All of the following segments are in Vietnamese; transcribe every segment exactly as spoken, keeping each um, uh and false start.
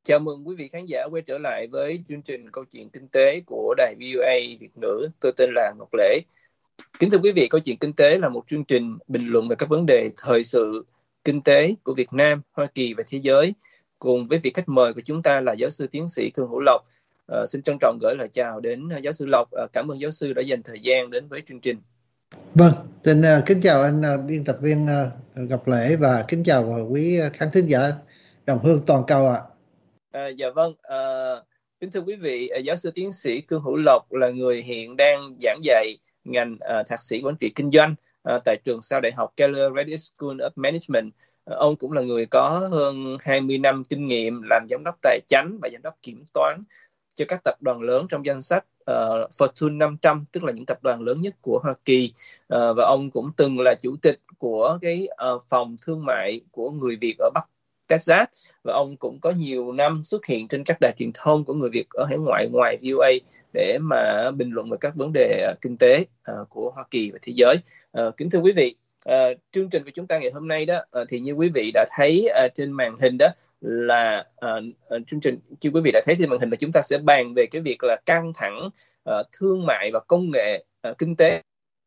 Chào mừng quý vị khán giả quay trở lại với chương trình Câu chuyện Kinh tế của đài vê o a Việt ngữ. Tôi tên là Ngọc Lễ. Kính thưa quý vị, Câu chuyện Kinh tế là một chương trình bình luận về các vấn đề thời sự, kinh tế của Việt Nam, Hoa Kỳ và thế giới. Cùng với vị khách mời của chúng ta là giáo sư tiến sĩ Cương Hữu Lộc. À, xin trân trọng gửi lời chào đến giáo sư Lộc. À, cảm ơn giáo sư đã dành thời gian đến với chương trình. Vâng, xin uh, kính chào anh uh, biên tập viên uh, Ngọc Lễ và kính chào uh, quý uh, khán thính giả đồng hương toàn cầu ạ. À. À, dạ vâng, à, kính thưa quý vị, giáo sư tiến sĩ Cương Hữu Lộc là người hiện đang giảng dạy ngành uh, thạc sĩ quản trị kinh doanh uh, tại trường sau đại học Keller Graduate School of Management. Uh, ông cũng là người có hơn hai mươi năm kinh nghiệm làm giám đốc tài chánh và giám đốc kiểm toán cho các tập đoàn lớn trong danh sách uh, Fortune năm trăm, tức là những tập đoàn lớn nhất của Hoa Kỳ. Uh, và ông cũng từng là chủ tịch của cái uh, phòng thương mại của người Việt ở Bắc Texas, và ông cũng có nhiều năm xuất hiện trên các đài truyền thông của người Việt ở hải ngoại ngoài vê o a để mà bình luận về các vấn đề uh, kinh tế uh, của Hoa Kỳ và thế giới. Uh, kính thưa quý vị, uh, chương trình của chúng ta ngày hôm nay đó uh, thì như quý vị đã thấy uh, trên màn hình đó là uh, uh, chương trình như quý vị đã thấy trên màn hình là chúng ta sẽ bàn về cái việc là căng thẳng uh, thương mại và công nghệ uh, kinh tế.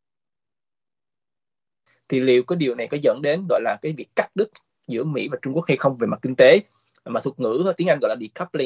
Thì liệu có điều này có dẫn đến gọi là cái việc cắt đứt giữa Mỹ và Trung Quốc hay không về mặt kinh tế, mà thuật ngữ tiếng Anh gọi là decoupling.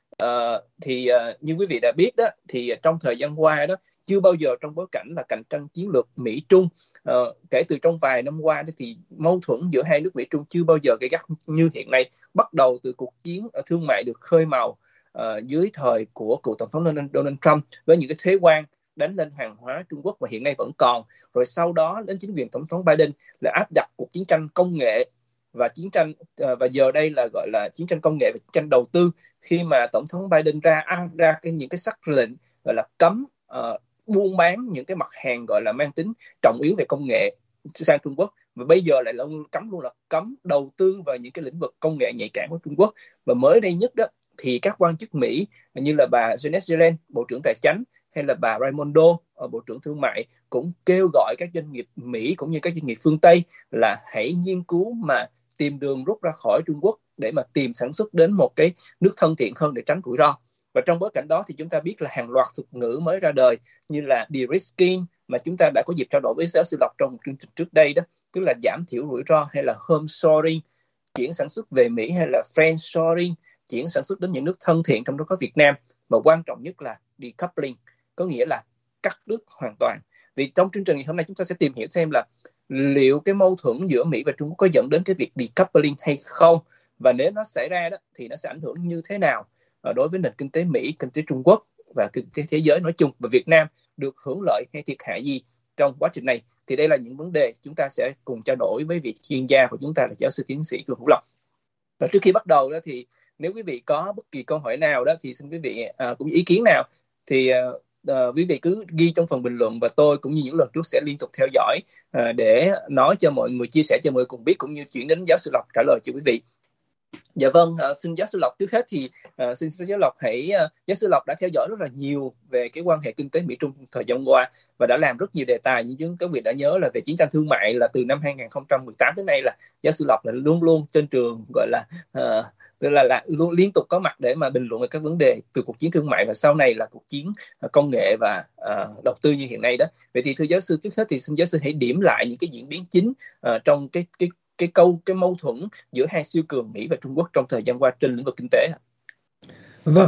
Uh, thì uh, như quý vị đã biết đó, thì trong thời gian qua đó, chưa bao giờ trong bối cảnh là cạnh tranh chiến lược Mỹ-Trung, uh, kể từ trong vài năm qua đó, thì mâu thuẫn giữa hai nước Mỹ-Trung chưa bao giờ gay gắt như hiện nay, bắt đầu từ cuộc chiến thương mại được khơi mào uh, dưới thời của cựu tổng thống Donald Trump với những cái thuế quan đánh lên hàng hóa Trung Quốc và hiện nay vẫn còn. Rồi sau đó đến chính quyền tổng thống Biden là áp đặt cuộc chiến tranh công nghệ và chiến tranh uh, và giờ đây là gọi là chiến tranh công nghệ và chiến tranh đầu tư, khi mà tổng thống Biden ra ra cái, những cái sắc lệnh gọi là cấm uh, buôn bán những cái mặt hàng gọi là mang tính trọng yếu về công nghệ sang Trung Quốc, và bây giờ lại là cấm luôn là cấm đầu tư vào những cái lĩnh vực công nghệ nhạy cảm của Trung Quốc. Và mới đây nhất đó thì các quan chức Mỹ như là bà Janet Yellen, Bộ trưởng Tài chánh, hay là bà Raimondo, Bộ trưởng Thương mại, cũng kêu gọi các doanh nghiệp Mỹ cũng như các doanh nghiệp phương Tây là hãy nghiên cứu mà tìm đường rút ra khỏi Trung Quốc để mà tìm sản xuất đến một cái nước thân thiện hơn để tránh rủi ro. Và trong bối cảnh đó thì chúng ta biết là hàng loạt thuật ngữ mới ra đời như là de-risking, mà chúng ta đã có dịp trao đổi với giáo sư Lộc trong một chương trình trước đây đó, tức là giảm thiểu rủi ro, hay là home-shoring, chuyển sản xuất về Mỹ, hay là friend-shoring, chuyển sản xuất đến những nước thân thiện, trong đó có Việt Nam. Và quan trọng nhất là decoupling, có nghĩa là cắt đứt hoàn toàn. Vì trong chương trình ngày hôm nay chúng ta sẽ tìm hiểu xem là liệu cái mâu thuẫn giữa Mỹ và Trung Quốc có dẫn đến cái việc decoupling hay không, và nếu nó xảy ra đó thì nó sẽ ảnh hưởng như thế nào đối với nền kinh tế Mỹ, kinh tế Trung Quốc và kinh tế thế giới nói chung, và Việt Nam được hưởng lợi hay thiệt hại gì trong quá trình này. Thì đây là những vấn đề chúng ta sẽ cùng trao đổi với vị chuyên gia của chúng ta là giáo sư tiến sĩ Cương Hữu Lộc. Và trước khi bắt đầu đó thì nếu quý vị có bất kỳ câu hỏi nào đó thì xin quý vị à, cũng như ý kiến nào thì à, à, quý vị cứ ghi trong phần bình luận, và tôi cũng như những lần trước sẽ liên tục theo dõi à, để nói cho mọi người, chia sẻ cho mọi người cùng biết, cũng như chuyển đến giáo sư Lộc trả lời cho quý vị. Dạ vâng, à, xin giáo sư Lộc trước hết thì à, xin giáo sư Lộc hãy à, giáo sư Lộc đã theo dõi rất là nhiều về cái quan hệ kinh tế Mỹ Trung thời gian qua và đã làm rất nhiều đề tài, như chúng các vị đã nhớ là về chiến tranh thương mại, là từ năm hai không một tám đến nay là giáo sư Lộc là luôn luôn trên trường gọi là à, tức là, là luôn liên tục có mặt để mà bình luận về các vấn đề từ cuộc chiến thương mại và sau này là cuộc chiến à, công nghệ và à, đầu tư như hiện nay đó. Vậy thì thưa giáo sư, trước hết thì xin giáo sư hãy điểm lại những cái diễn biến chính à, trong cái cái cái câu cái mâu thuẫn giữa hai siêu cường Mỹ và Trung Quốc trong thời gian qua trên lĩnh vực kinh tế. Vâng,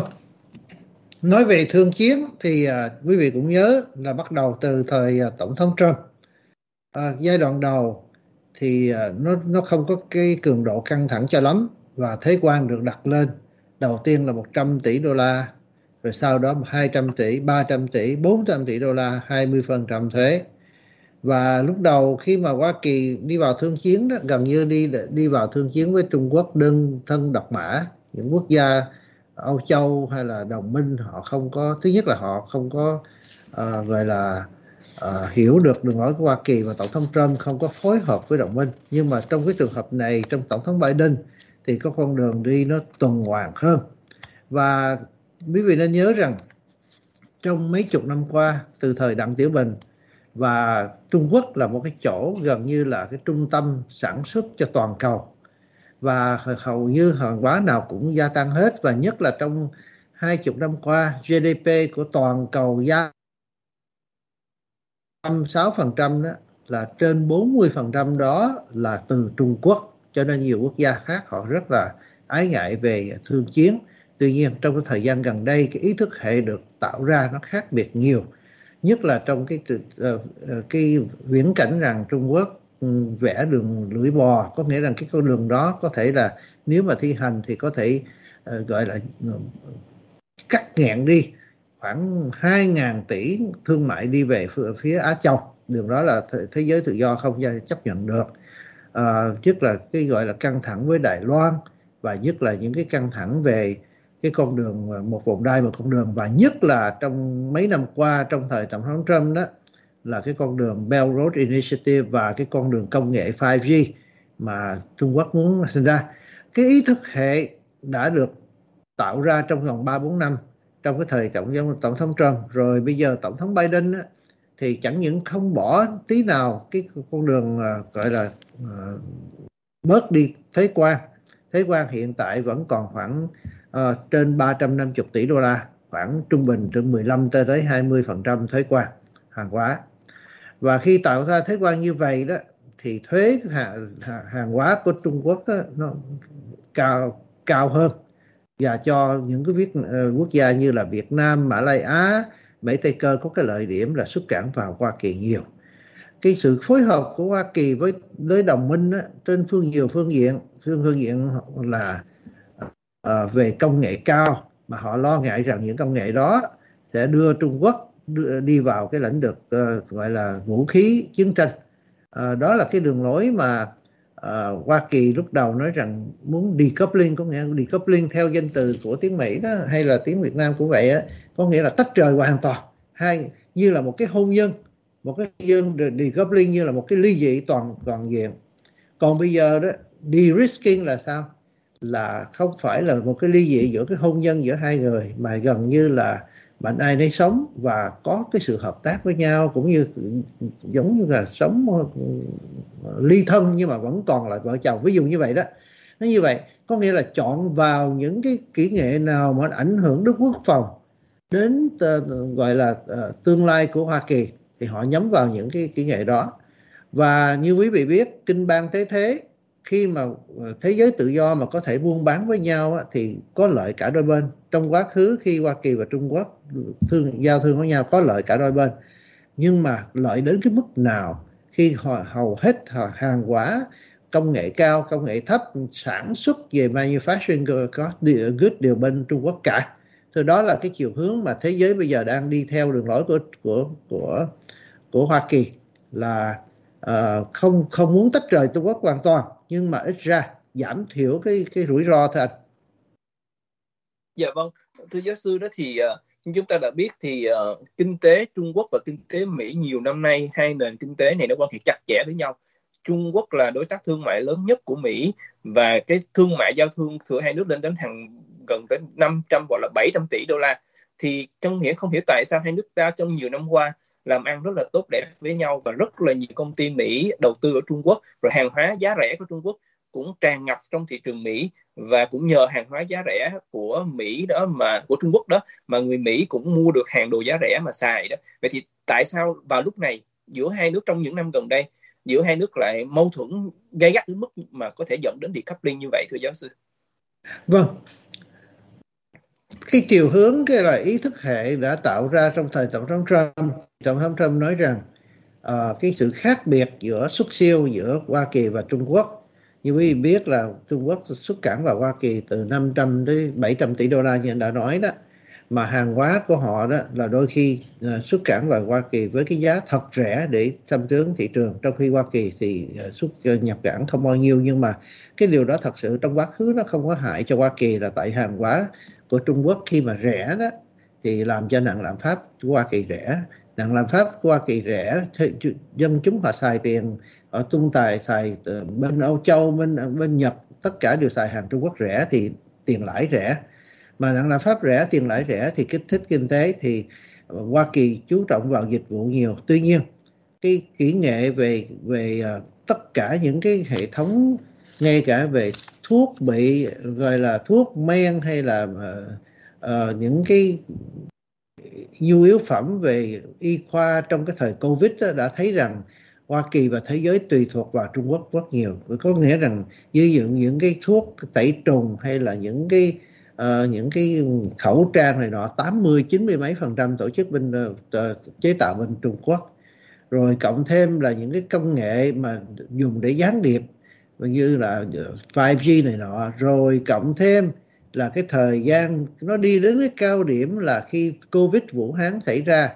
nói về thương chiến thì uh, quý vị cũng nhớ là bắt đầu từ thời uh, tổng thống Trump. Uh, giai đoạn đầu thì uh, nó nó không có cái cường độ căng thẳng cho lắm, và thuế quan được đặt lên. Đầu tiên là một trăm tỷ đô la, rồi sau đó hai trăm tỷ, ba trăm tỷ, bốn trăm tỷ đô la, hai mươi phần trăm thuế. Và lúc đầu khi mà Hoa Kỳ đi vào thương chiến đó, gần như đi đi vào thương chiến với Trung Quốc đơn thân độc mã. Những quốc gia Âu Châu hay là đồng minh họ không có, thứ nhất là họ không có uh, gọi là uh, hiểu được đường lối của Hoa Kỳ, và tổng thống Trump không có phối hợp với đồng minh. Nhưng mà trong cái trường hợp này, trong tổng thống Biden thì có con đường đi nó tuần hoàn hơn. Và quý vị nên nhớ rằng trong mấy chục năm qua, từ thời Đặng Tiểu Bình, và Trung Quốc là một cái chỗ gần như là cái trung tâm sản xuất cho toàn cầu, và hầu như hàng hóa nào cũng gia tăng hết, và nhất là trong hai chục năm qua giê đê pê của toàn cầu gia tăng sáu phần trăm, đó là trên bốn mươi phần trăm đó là từ Trung Quốc, cho nên nhiều quốc gia khác họ rất là ái ngại về thương chiến. Tuy nhiên trong cái thời gian gần đây, cái ý thức hệ được tạo ra nó khác biệt nhiều, nhất là trong cái cái viễn cảnh rằng Trung Quốc vẽ đường lưỡi bò, có nghĩa rằng cái con đường đó có thể là nếu mà thi hành thì có thể uh, gọi là uh, cắt nghẹn đi khoảng hai ngàn tỷ thương mại đi về phía Á Châu. Đường đó là thế giới tự do không chấp nhận được. À, nhất là cái gọi là căng thẳng với Đài Loan, và nhất là những cái căng thẳng về cái con đường một vòng đai một con đường, và nhất là trong mấy năm qua trong thời Tổng thống Trump đó là cái con đường Belt Road Initiative và cái con đường công nghệ năm G mà Trung Quốc muốn sinh ra. Cái ý thức hệ đã được tạo ra trong vòng ba bốn năm trong cái thời tổng, tổng thống Trump, rồi bây giờ Tổng thống Biden á, thì chẳng những không bỏ tí nào cái con đường uh, gọi là uh, bớt đi thuế quan. Thuế quan hiện tại vẫn còn khoảng uh, trên ba trăm năm mươi tỷ đô la, khoảng trung bình từ mười lăm tới hai mươi phần trăm thuế quan hàng hóa. Và khi tạo ra thuế quan như vậy đó thì thuế hàng, hàng hóa của Trung Quốc đó, nó cao cao hơn, và cho những cái viết, uh, quốc gia như là Việt Nam, Mã Lai Á, Mỹ Tây Cơ có cái lợi điểm là xuất cảng vào Hoa Kỳ nhiều. Cái sự phối hợp của Hoa Kỳ với với đồng minh á, trên phương nhiều phương diện, phương phương diện là uh, về công nghệ cao, mà họ lo ngại rằng những công nghệ đó sẽ đưa Trung Quốc đưa, đi vào cái lĩnh vực uh, gọi là vũ khí chiến tranh. Uh, đó là cái đường lối mà uh, Hoa Kỳ lúc đầu nói rằng muốn decoupling, có nghĩa là decoupling theo danh từ của tiếng Mỹ đó, hay là tiếng Việt Nam cũng vậy á, có nghĩa là tách rời hoàn toàn, hay như là một cái hôn nhân, một cái hôn nhân decoupling như là một cái ly dị toàn toàn diện. Còn bây giờ đó de-risking là sao? Là không phải là một cái ly dị giữa cái hôn nhân giữa hai người, mà gần như là bạn ai nấy sống và có cái sự hợp tác với nhau, cũng như giống như là sống ly thân nhưng mà vẫn còn là vợ chồng, ví dụ như vậy đó. Nó như vậy có nghĩa là chọn vào những cái kỹ nghệ nào mà ảnh hưởng đến quốc phòng, đến uh, gọi là uh, tương lai của Hoa Kỳ, thì họ nhắm vào những cái kỹ nghệ đó. Và như quý vị biết, kinh bang thế thế, khi mà thế giới tự do mà có thể buôn bán với nhau á, thì có lợi cả đôi bên. Trong quá khứ khi Hoa Kỳ và Trung Quốc thương, giao thương với nhau có lợi cả đôi bên, nhưng mà lợi đến cái mức nào khi họ, hầu hết họ, hàng hóa công nghệ cao, công nghệ thấp, sản xuất về manufacturing có good đều bên Trung Quốc cả. Thì đó là cái chiều hướng mà thế giới bây giờ đang đi theo đường lối của của của của Hoa Kỳ, là uh, không không muốn tách rời Trung Quốc hoàn toàn, nhưng mà ít ra giảm thiểu cái cái rủi ro thôi anh. Dạ vâng, thưa giáo sư, đó thì uh, chúng ta đã biết thì uh, kinh tế Trung Quốc và kinh tế Mỹ nhiều năm nay, hai nền kinh tế này nó quan hệ chặt chẽ với nhau. Trung Quốc là đối tác thương mại lớn nhất của Mỹ, và cái thương mại giao thương giữa hai nước lên đến hàng gần tới năm trăm hoặc là bảy trăm tỷ đô la. Thì trong nghĩa không hiểu tại sao hai nước ta trong nhiều năm qua làm ăn rất là tốt đẹp với nhau, và rất là nhiều công ty Mỹ đầu tư ở Trung Quốc, rồi hàng hóa giá rẻ của Trung Quốc cũng tràn ngập trong thị trường Mỹ, và cũng nhờ hàng hóa giá rẻ của Mỹ đó mà của Trung Quốc đó mà người Mỹ cũng mua được hàng đồ giá rẻ mà xài đó. Vậy thì tại sao vào lúc này giữa hai nước trong những năm gần đây, giữa hai nước lại mâu thuẫn gay gắt đến mức mà có thể dẫn đến decoupling như vậy, thưa giáo sư? Vâng, cái chiều hướng cái là ý thức hệ đã tạo ra trong thời Tổng thống Trump. Tổng thống Trump nói rằng uh, cái sự khác biệt giữa xuất siêu giữa Hoa Kỳ và Trung Quốc, như quý vị biết là Trung Quốc xuất cảng vào Hoa Kỳ từ năm trăm tới bảy trăm tỷ đô la như anh đã nói đó, mà hàng hóa của họ đó là đôi khi uh, xuất cảng vào Hoa Kỳ với cái giá thật rẻ để xâm tướng thị trường, trong khi Hoa Kỳ thì uh, xuất uh, nhập cảng không bao nhiêu. Nhưng mà cái điều đó thật sự trong quá khứ nó không có hại cho Hoa Kỳ, là tại hàng hóa của Trung Quốc khi mà rẻ đó thì làm cho nặng lạm phát của Hoa Kỳ rẻ. Nặng lạm phát của Hoa Kỳ rẻ, dân chúng họ xài tiền, họ tung tài xài bên Âu Châu, bên bên Nhật, tất cả đều xài hàng Trung Quốc rẻ thì tiền lãi rẻ. Mà nặng lạm phát rẻ, tiền lãi rẻ thì kích thích kinh tế, thì Hoa Kỳ chú trọng vào dịch vụ nhiều. Tuy nhiên cái kỹ nghệ về về tất cả những cái hệ thống, ngay cả về thuốc bị gọi là thuốc men hay là uh, uh, những cái nhu yếu phẩm về y khoa trong cái thời Covid đó, đã thấy rằng Hoa Kỳ và thế giới tùy thuộc vào Trung Quốc rất nhiều. Có nghĩa rằng như những những cái thuốc tẩy trùng hay là những cái uh, những cái khẩu trang này nọ, tám mươi chín mươi mấy phần trăm tổ chức bên uh, chế tạo bên Trung Quốc. Rồi cộng thêm là những cái công nghệ mà dùng để gián điệp như là năm G này nọ, rồi cộng thêm là cái thời gian nó đi đến cái cao điểm là khi Covid Vũ Hán xảy ra,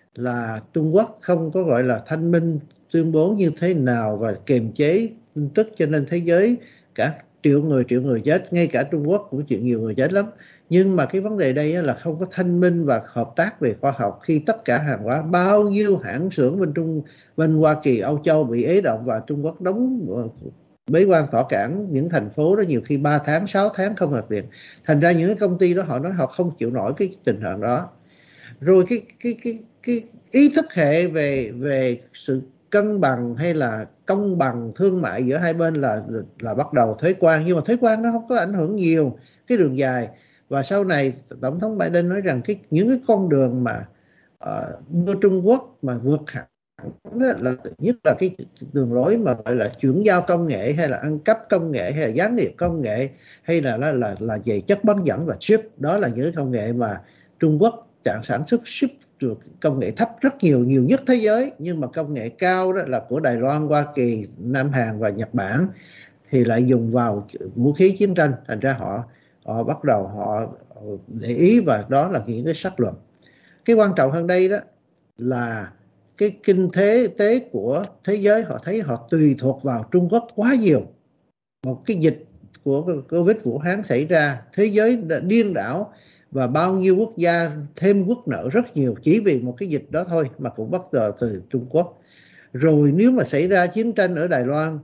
là Trung Quốc không có gọi là thanh minh tuyên bố như thế nào và kiềm chế tin tức, cho nên thế giới cả triệu người triệu người chết, ngay cả Trung Quốc cũng chịu nhiều người chết lắm. Nhưng mà cái vấn đề đây là không có thanh minh và hợp tác về khoa học, khi tất cả hàng hóa, bao nhiêu hãng xưởng bên Trung bên Hoa Kỳ, Âu Châu bị ế động và Trung Quốc đóng bế quan tỏ cảng những thành phố đó nhiều khi ba tháng, sáu tháng không hoạt việc. Thành ra những cái công ty đó họ nói họ không chịu nổi cái tình trạng đó. Rồi cái cái cái cái ý thức hệ về về sự cân bằng hay là công bằng thương mại giữa hai bên là là bắt đầu thuế quan, nhưng mà thuế quan nó không có ảnh hưởng nhiều cái đường dài. Và sau này tổng thống Biden nói rằng cái những cái con đường mà uh, đưa Trung Quốc mà vượt hẳn là nhất là cái đường lối mà gọi là chuyển giao công nghệ hay là ăn cắp công nghệ hay là gián điệp công nghệ hay là là là, là về chất bán dẫn và chip, đó là những công nghệ mà Trung Quốc trạng sản xuất chip công nghệ thấp rất nhiều, nhiều nhất thế giới, nhưng mà công nghệ cao đó là của Đài Loan, Hoa Kỳ, Nam Hàn và Nhật Bản thì lại dùng vào vũ khí chiến tranh. Thành ra họ họ bắt đầu họ để ý, và đó là những cái sắc luận. Cái quan trọng hơn đây đó là cái kinh tế tế của thế giới, họ thấy họ tùy thuộc vào Trung Quốc quá nhiều. Một cái dịch của Covid Vũ Hán xảy ra, thế giới đã điên đảo và bao nhiêu quốc gia thêm quốc nợ rất nhiều chỉ vì một cái dịch đó thôi, mà cũng bắt đầu từ Trung Quốc. Rồi nếu mà xảy ra chiến tranh ở Đài Loan,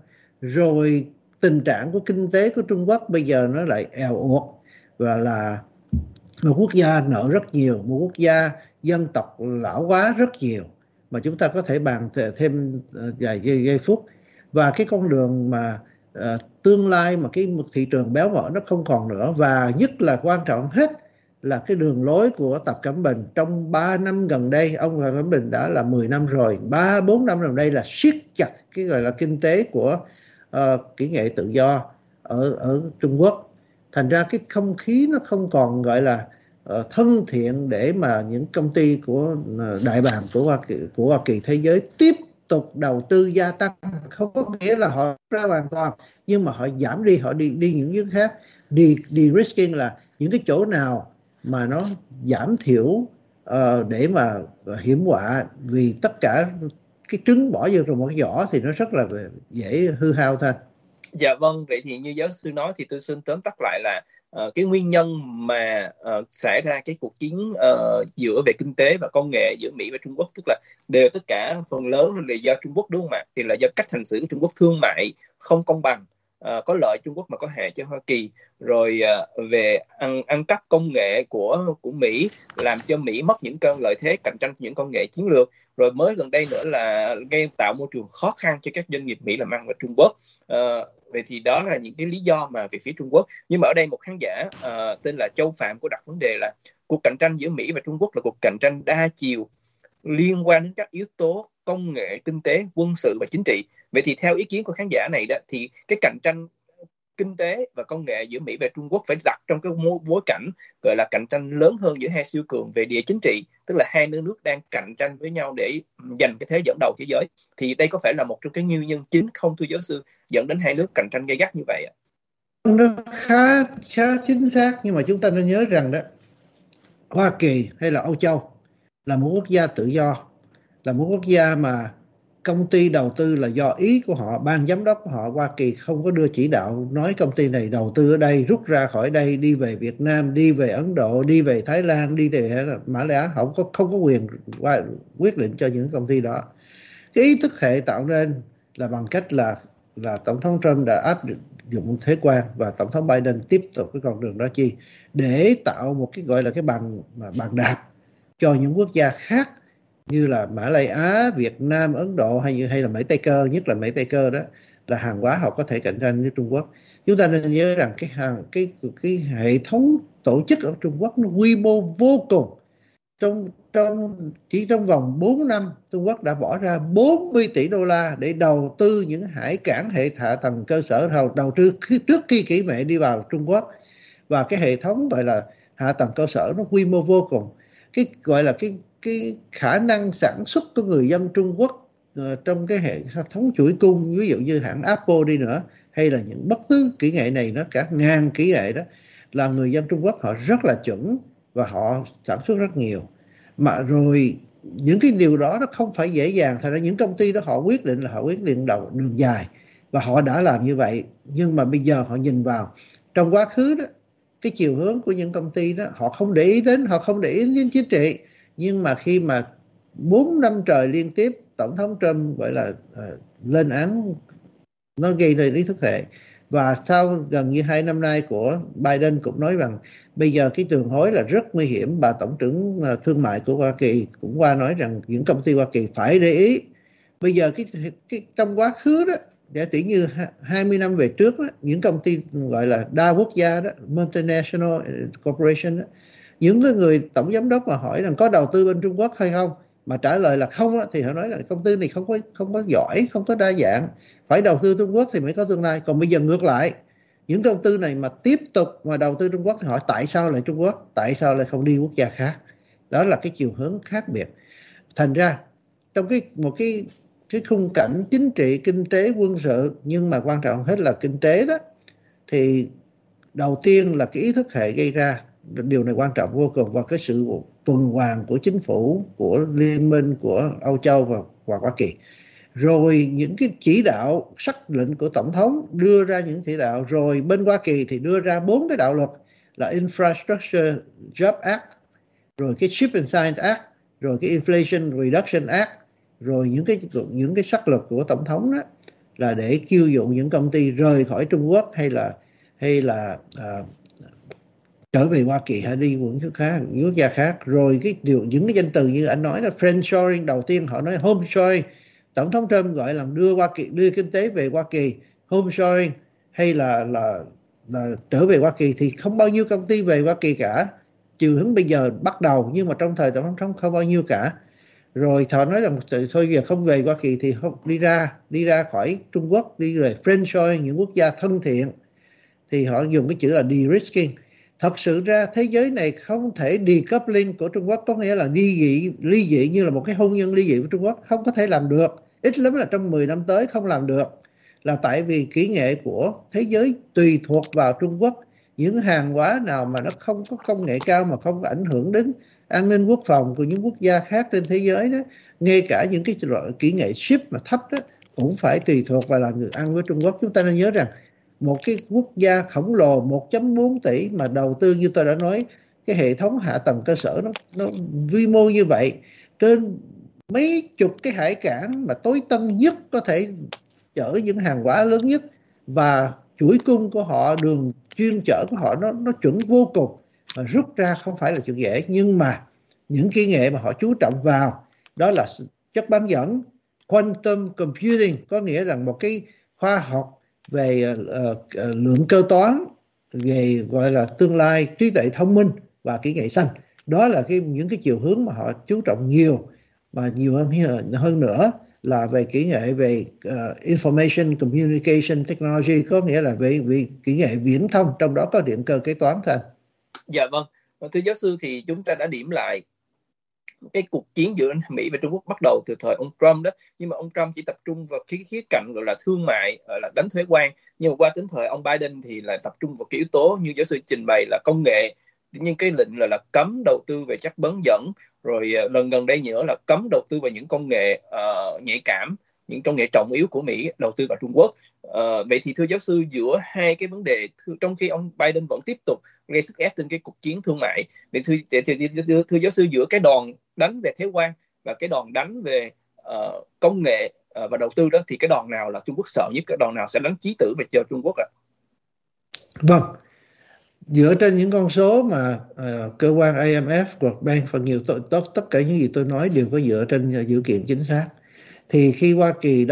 rồi tình trạng của kinh tế của Trung Quốc bây giờ nó lại eo uột, và là một quốc gia nợ rất nhiều, một quốc gia dân tộc lão hóa rất nhiều, mà chúng ta có thể bàn thêm vài giây, giây phút. Và cái con đường mà uh, tương lai mà cái thị trường béo mỡ nó không còn nữa, và nhất là quan trọng hết là cái đường lối của Tập Cận Bình trong ba năm gần đây. Ông Tập Cận Bình đã là mười năm rồi, ba bốn năm gần đây là siết chặt cái gọi là kinh tế của uh, kỹ nghệ tự do ở ở Trung Quốc. Thành ra cái không khí nó không còn gọi là uh, thân thiện để mà những công ty của uh, đại bàng của Hoa Kỳ, của Hoa Kỳ thế giới tiếp tục đầu tư gia tăng. Không có nghĩa là họ ra hoàn toàn, nhưng mà họ giảm đi, họ đi đi những hướng khác. Đi đi risking là những cái chỗ nào mà nó giảm thiểu uh, để mà uh, hiểm họa, vì tất cả cái trứng bỏ vô trong một cái giỏ thì nó rất là dễ hư hao thôi. Dạ vâng, vậy thì như giáo sư nói thì tôi xin tóm tắt lại là uh, cái nguyên nhân mà uh, xảy ra cái cuộc chiến uh, giữa về kinh tế và công nghệ giữa Mỹ và Trung Quốc, tức là đều tất cả phần lớn là do Trung Quốc, đúng không ạ? Thì là do cách hành xử của Trung Quốc thương mại không công bằng, uh, có lợi Trung Quốc mà có hại cho Hoa Kỳ, rồi uh, về ăn ăn cắp công nghệ của của Mỹ, làm cho Mỹ mất những cơn lợi thế cạnh tranh những công nghệ chiến lược, rồi mới gần đây nữa là gây tạo môi trường khó khăn cho các doanh nghiệp Mỹ làm ăn ở Trung Quốc. Uh, Vậy thì đó là những cái lý do mà về phía Trung Quốc. Nhưng mà ở đây một khán giả uh, tên là Châu Phạm có đặt vấn đề là cuộc cạnh tranh giữa Mỹ và Trung Quốc là cuộc cạnh tranh đa chiều liên quan đến các yếu tố công nghệ, kinh tế, quân sự và chính trị. Vậy thì theo ý kiến của khán giả này đó, thì cái cạnh tranh kinh tế và công nghệ giữa Mỹ và Trung Quốc phải đặt trong cái bối cảnh gọi là cạnh tranh lớn hơn giữa hai siêu cường về địa chính trị, tức là hai nước nước đang cạnh tranh với nhau để giành cái thế dẫn đầu thế giới. Thì đây có phải là một trong cái nguyên nhân chính không thưa giáo sư, dẫn đến hai nước cạnh tranh gay gắt như vậy ạ? Nó khá khá chính xác, nhưng mà chúng ta nên nhớ rằng đó, Hoa Kỳ hay là Âu Châu là một quốc gia tự do, là một quốc gia mà công ty đầu tư là do ý của họ, ban giám đốc của họ. Hoa Kỳ không có đưa chỉ đạo nói công ty này đầu tư ở đây, rút ra khỏi đây, đi về Việt Nam, đi về Ấn Độ, đi về Thái Lan, đi về Mã Lai Á. Họ không có, không có quyền quyết định cho những công ty đó. Cái ý thức hệ tạo nên là bằng cách là là Tổng thống Trump đã áp dụng thuế quan, và Tổng thống Biden tiếp tục cái con đường đó chi để tạo một cái gọi là cái bàn bàn đạp cho những quốc gia khác như là Mã Lai Á, Việt Nam, Ấn Độ hay hay là Mỹ Tây Cơ, nhất là Mỹ Tây Cơ đó, là hàng hóa họ có thể cạnh tranh với Trung Quốc. Chúng ta nên nhớ rằng cái hàng cái cái hệ thống tổ chức ở Trung Quốc nó quy mô vô cùng. Trong trong chỉ trong vòng bốn năm, Trung Quốc đã bỏ ra bốn mươi tỷ đô la để đầu tư những hải cảng hệ hạ tầng cơ sở đầu đầu tư trước khi kỹ nghệ đi vào Trung Quốc. Và cái hệ thống gọi là hạ tầng cơ sở nó quy mô vô cùng. Cái gọi là cái cái khả năng sản xuất của người dân Trung Quốc uh, trong cái hệ thống chuỗi cung, ví dụ như hãng Apple đi nữa, hay là những bất cứ kỹ nghệ này, nó cả ngàn kỹ nghệ đó, là người dân Trung Quốc họ rất là chuẩn và họ sản xuất rất nhiều. Mà rồi những cái điều đó nó không phải dễ dàng, thành ra những công ty đó họ quyết định là họ quyết định đầu đường dài, và họ đã làm như vậy. Nhưng mà bây giờ họ nhìn vào trong quá khứ đó, cái chiều hướng của những công ty đó họ không để ý đến, họ không để ý đến chính trị. Nhưng mà khi mà bốn năm trời liên tiếp Tổng thống Trump gọi là uh, lên án, nó gây ra ý thức hệ. Và sau gần như hai năm nay của Biden cũng nói rằng bây giờ cái đường hối là rất nguy hiểm. Bà Tổng trưởng Thương mại của Hoa Kỳ cũng qua nói rằng những công ty Hoa Kỳ phải để ý. Bây giờ cái, cái trong quá khứ đó, để tỷ như hai mươi năm về trước đó, những công ty gọi là đa quốc gia đó, multinational corporation đó, những cái người tổng giám đốc mà hỏi rằng có đầu tư bên Trung Quốc hay không, mà trả lời là không đó, thì họ nói là công ty này không có không có giỏi, không có đa dạng, phải đầu tư Trung Quốc thì mới có tương lai. Còn bây giờ ngược lại, những công ty này mà tiếp tục mà đầu tư Trung Quốc thì hỏi tại sao lại Trung Quốc, tại sao lại không đi quốc gia khác. Đó là cái chiều hướng khác biệt. Thành ra trong cái một cái cái khung cảnh chính trị, kinh tế, quân sự, nhưng mà quan trọng hết là kinh tế đó, thì đầu tiên là cái ý thức hệ gây ra. Điều này quan trọng vô cùng, và cái sự tuần hoàn của chính phủ, của liên minh, của Âu Châu và, và Hoa Kỳ. Rồi những cái chỉ đạo sắc lệnh của Tổng thống đưa ra những chỉ đạo, rồi bên Hoa Kỳ thì đưa ra bốn cái đạo luật là Infrastructure Job Act, rồi cái Chip and Science Act, rồi cái Inflation Reduction Act, rồi những cái những cái sắc luật của Tổng thống đó là để kêu dụ những công ty rời khỏi Trung Quốc, hay là hay là uh, trở về Hoa Kỳ hay đi những nước khác, những quốc gia khác. Rồi cái điều những cái danh từ như anh nói là friendshoring, đầu tiên họ nói homeshoring. Tổng thống Trump gọi là đưa Hoa Kỳ, đưa kinh tế về Hoa Kỳ, homeshoring, hay là là là trở về Hoa Kỳ, thì không bao nhiêu công ty về Hoa Kỳ cả. Chiều hướng bây giờ bắt đầu, nhưng mà trong thời Tổng thống Trump không bao nhiêu cả. Rồi họ nói rằng thôi giờ không về Hoa Kỳ thì không đi ra đi ra khỏi Trung Quốc, đi về friendshoring, những quốc gia thân thiện, thì họ dùng cái chữ là de-risking. Thật sự ra thế giới này không thể decoupling của Trung Quốc, có nghĩa là ly dị, ly dị như là một cái hôn nhân ly dị của Trung Quốc, không có thể làm được. Ít lắm là trong mười năm tới không làm được, là tại vì kỹ nghệ của thế giới tùy thuộc vào Trung Quốc. Những hàng hóa nào mà nó không có công nghệ cao, mà không có ảnh hưởng đến an ninh quốc phòng của những quốc gia khác trên thế giới đó, ngay cả những cái loại kỹ nghệ chip mà thấp đó, cũng phải tùy thuộc và làm được ăn với Trung Quốc. Chúng ta nên nhớ rằng một cái quốc gia khổng lồ một phẩy bốn tỷ mà đầu tư, như tôi đã nói, cái hệ thống hạ tầng cơ sở nó, nó vi mô như vậy, trên mấy chục cái hải cảng mà tối tân nhất có thể chở những hàng hóa lớn nhất, và chuỗi cung của họ, đường chuyên chở của họ nó, nó chuẩn vô cùng, mà rút ra không phải là chuyện dễ. Nhưng mà những kỹ nghệ mà họ chú trọng vào đó là chất bán dẫn, quantum computing, có nghĩa rằng một cái khoa học về uh, uh, lượng cơ toán, về gọi là tương lai trí tuệ thông minh và kỹ nghệ xanh. Đó là cái những cái chiều hướng mà họ chú trọng nhiều, mà nhiều hơn hơn nữa là về kỹ nghệ về uh, information communication technology, có nghĩa là về, về kỹ nghệ viễn thông, trong đó có điện cơ kế toán thôi. Dạ vâng, thưa giáo sư, thì chúng ta đã điểm lại cái cuộc chiến giữa Mỹ và Trung Quốc bắt đầu từ thời ông Trump đó, nhưng mà ông Trump chỉ tập trung vào cái khía cạnh gọi là thương mại, gọi là đánh thuế quan. Nhưng mà qua đến thời ông Biden thì là tập trung vào cái yếu tố như giáo sư trình bày là công nghệ, nhưng cái lệnh là, là cấm đầu tư về chất bán dẫn, rồi uh, lần gần đây nữa là cấm đầu tư vào những công nghệ uh, nhạy cảm, những công nghệ trọng yếu của Mỹ đầu tư vào Trung Quốc. Uh, vậy thì thưa giáo sư, giữa hai cái vấn đề, trong khi ông Biden vẫn tiếp tục gây sức ép trên cái cuộc chiến thương mại, vậy thưa, thưa, thưa, thưa giáo sư, giữa cái đòn đánh về thuế quan và cái đòn đánh về uh, công nghệ uh, và đầu tư đó, thì cái đòn nào là Trung Quốc sợ nhất, cái đòn nào sẽ đánh chí tử về cho Trung Quốc ạ? Vâng, dựa trên những con số mà uh, cơ quan I M F, World Bank và nhiều tất tất cả những gì tôi nói đều có dựa trên uh, dữ kiện chính xác, thì khi Hoa Kỳ đóng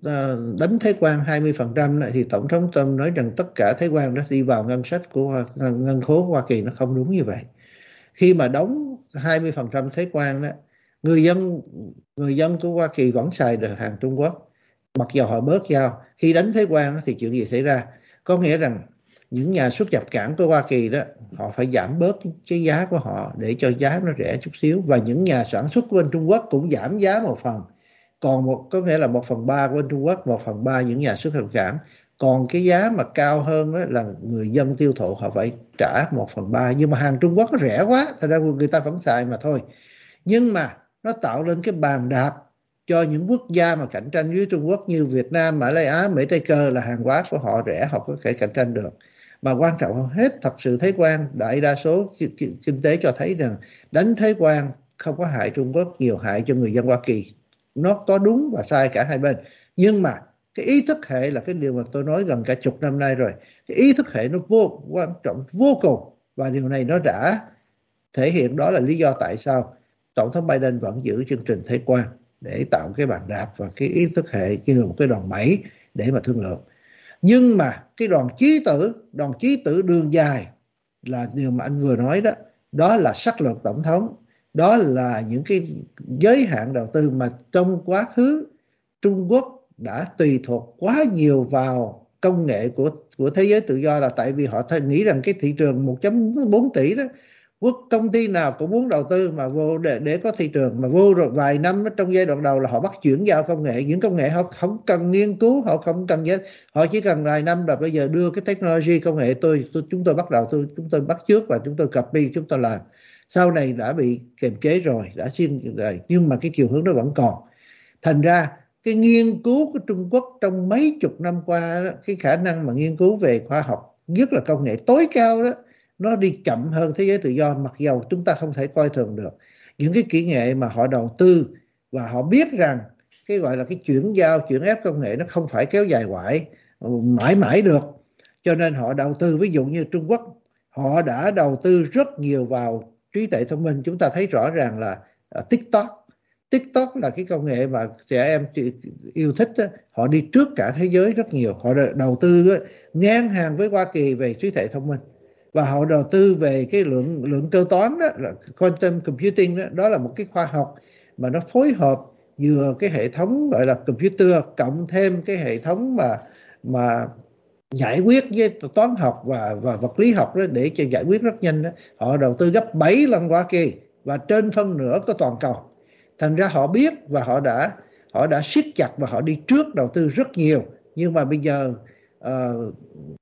uh, đánh thuế quan hai mươi phần trăm này, thì Tổng thống Trump nói rằng tất cả thuế quan đó đi vào ngân sách của ngân khố của Hoa Kỳ. Nó không đúng như vậy. Khi mà đóng hai mươi phần trăm thuế quan đó, người dân người dân của Hoa Kỳ vẫn xài được hàng Trung Quốc, mặc dù họ bớt giao. Khi đánh thuế quan thì chuyện gì xảy ra? Có nghĩa rằng những nhà xuất nhập cảng của Hoa Kỳ đó, họ phải giảm bớt cái giá của họ để cho giá nó rẻ chút xíu, và những nhà sản xuất của bên Trung Quốc cũng giảm giá một phần. Còn một có nghĩa là một phần ba của bên Trung Quốc, một phần ba những nhà xuất nhập cảng. Còn cái giá mà cao hơn đó là người dân tiêu thụ, họ phải trả một phần ba. Nhưng mà hàng Trung Quốc nó rẻ quá, thật ra người ta vẫn xài mà thôi. Nhưng mà nó tạo lên cái bàn đạp cho những quốc gia mà cạnh tranh với Trung Quốc như Việt Nam, Mã Lai Á, Mỹ Tây Cơ, là hàng hóa của họ rẻ, họ có thể cạnh tranh được. Mà quan trọng hơn hết, thật sự thuế quan, đại đa số kinh tế cho thấy rằng đánh thuế quan không có hại Trung Quốc nhiều, hại cho người dân Hoa Kỳ. Nó có đúng và sai cả hai bên. Nhưng mà cái ý thức hệ là cái điều mà tôi nói gần cả chục năm nay rồi. Cái ý thức hệ nó vô quan trọng vô cùng, và điều này nó đã thể hiện. Đó là lý do tại sao Tổng thống Biden vẫn giữ chương trình thuế quan, để tạo cái bàn đạp và cái ý thức hệ như một cái đòn bẩy để mà thương lượng. Nhưng mà cái đòn chí tử, đòn chí tử đường dài là điều mà anh vừa nói đó. Đó là sắc lược tổng thống. Đó là những cái giới hạn đầu tư mà trong quá khứ Trung Quốc đã tùy thuộc quá nhiều vào công nghệ của của thế giới tự do, là tại vì họ nghĩ rằng cái thị trường một phẩy bốn tỷ đó, quốc công ty nào cũng muốn đầu tư mà vô để, để có thị trường, mà vô rồi vài năm trong giai đoạn đầu là họ bắt chuyển giao công nghệ. Những công nghệ họ không cần nghiên cứu, họ không cần gì, họ chỉ cần vài năm là bây giờ đưa cái technology công nghệ tôi, tôi chúng tôi bắt đầu tôi chúng tôi bắt trước và chúng tôi copy, chúng tôi làm. Sau này đã bị kiềm chế rồi, đã xin rồi, nhưng mà cái chiều hướng đó vẫn còn. Thành ra cái nghiên cứu của Trung Quốc trong mấy chục năm qua đó, cái khả năng mà nghiên cứu về khoa học, nhất là công nghệ tối cao đó, nó đi chậm hơn thế giới tự do. Mặc dầu chúng ta không thể coi thường được những cái kỹ nghệ mà họ đầu tư, và họ biết rằng cái gọi là cái chuyển giao, chuyển ép công nghệ nó không phải kéo dài hoài mãi mãi được. Cho nên họ đầu tư, ví dụ như Trung Quốc, họ đã đầu tư rất nhiều vào trí tuệ thông minh. Chúng ta thấy rõ ràng là uh, TikTok TikTok là cái công nghệ mà trẻ em yêu thích đó, họ đi trước cả thế giới rất nhiều. Họ đầu tư đó, ngang hàng với Hoa Kỳ về trí tuệ thông minh, và họ đầu tư về cái lượng lượng cơ toán đó, là quantum computing đó. Đó là một cái khoa học mà nó phối hợp vừa cái hệ thống gọi là computer cộng thêm cái hệ thống mà mà giải quyết với toán học và và vật lý học đó, để cho giải quyết rất nhanh đó. Họ đầu tư gấp bảy lần Hoa Kỳ và trên phân nửa của toàn cầu. Thành ra họ biết và họ đã họ đã siết chặt và họ đi trước đầu tư rất nhiều. Nhưng mà bây giờ uh,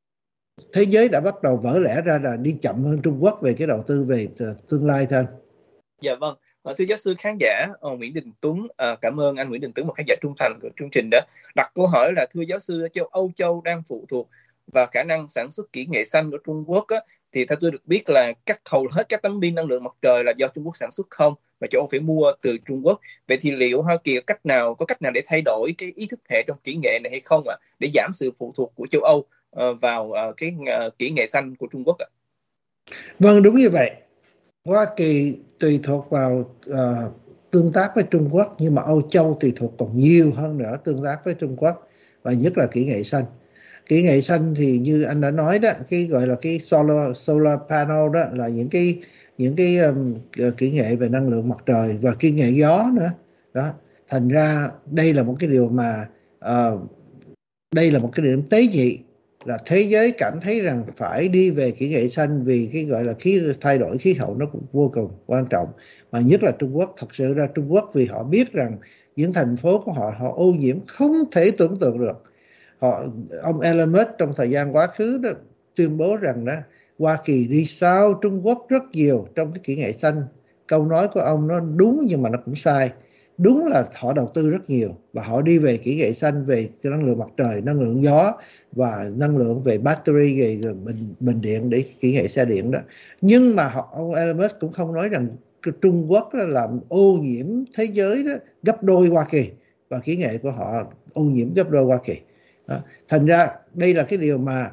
thế giới đã bắt đầu vỡ lẽ ra là đi chậm hơn Trung Quốc về cái đầu tư về tương lai thôi. Dạ vâng, thưa giáo sư, khán giả uh, Nguyễn Đình Tuấn, uh, cảm ơn anh Nguyễn Đình Tuấn, một khán giả trung thành của chương trình, đó đặt câu hỏi là thưa giáo sư, châu Âu châu đang phụ thuộc và khả năng sản xuất kỹ nghệ xanh của Trung Quốc á, thì theo tôi được biết là các hầu hết các tấm pin năng lượng mặt trời là do Trung Quốc sản xuất không, và châu Âu phải mua từ Trung Quốc. Vậy thì liệu Hoa Kỳ có cách nào có cách nào để thay đổi cái ý thức hệ trong kỹ nghệ này hay không ạ, à? Để giảm sự phụ thuộc của châu Âu uh, vào uh, cái uh, kỹ nghệ xanh của Trung Quốc ạ? À? Vâng, đúng như vậy. Hoa Kỳ tùy thuộc vào uh, tương tác với Trung Quốc, nhưng mà Âu Châu tùy thuộc còn nhiều hơn nữa tương tác với Trung Quốc, và nhất là kỹ nghệ xanh. Kỹ nghệ xanh thì như anh đã nói đó, cái gọi là cái solar solar panel đó, là những cái những cái um, kỹ nghệ về năng lượng mặt trời và kỹ nghệ gió nữa đó. Thành ra đây là một cái điều mà uh, đây là một cái điểm tế nhị, là thế giới cảm thấy rằng phải đi về kỹ nghệ xanh, vì cái gọi là khí thay đổi khí hậu nó cũng vô cùng quan trọng. Mà nhất là Trung Quốc, thật sự ra Trung Quốc vì họ biết rằng những thành phố của họ họ ô nhiễm không thể tưởng tượng được. Họ ông Elon Musk trong thời gian quá khứ đó tuyên bố rằng đó Hoa Kỳ đi sau Trung Quốc rất nhiều trong cái kỹ nghệ xanh. Câu nói của ông nó đúng nhưng mà nó cũng sai. Đúng là họ đầu tư rất nhiều và họ đi về kỹ nghệ xanh, về năng lượng mặt trời, năng lượng gió và năng lượng về battery, về bình, bình điện để kỹ nghệ xe điện đó. Nhưng mà họ, ông Elon Musk cũng không nói rằng Trung Quốc đó làm ô nhiễm thế giới đó gấp đôi Hoa Kỳ, và kỹ nghệ của họ ô nhiễm gấp đôi Hoa Kỳ. Đó. Thành ra đây là cái điều mà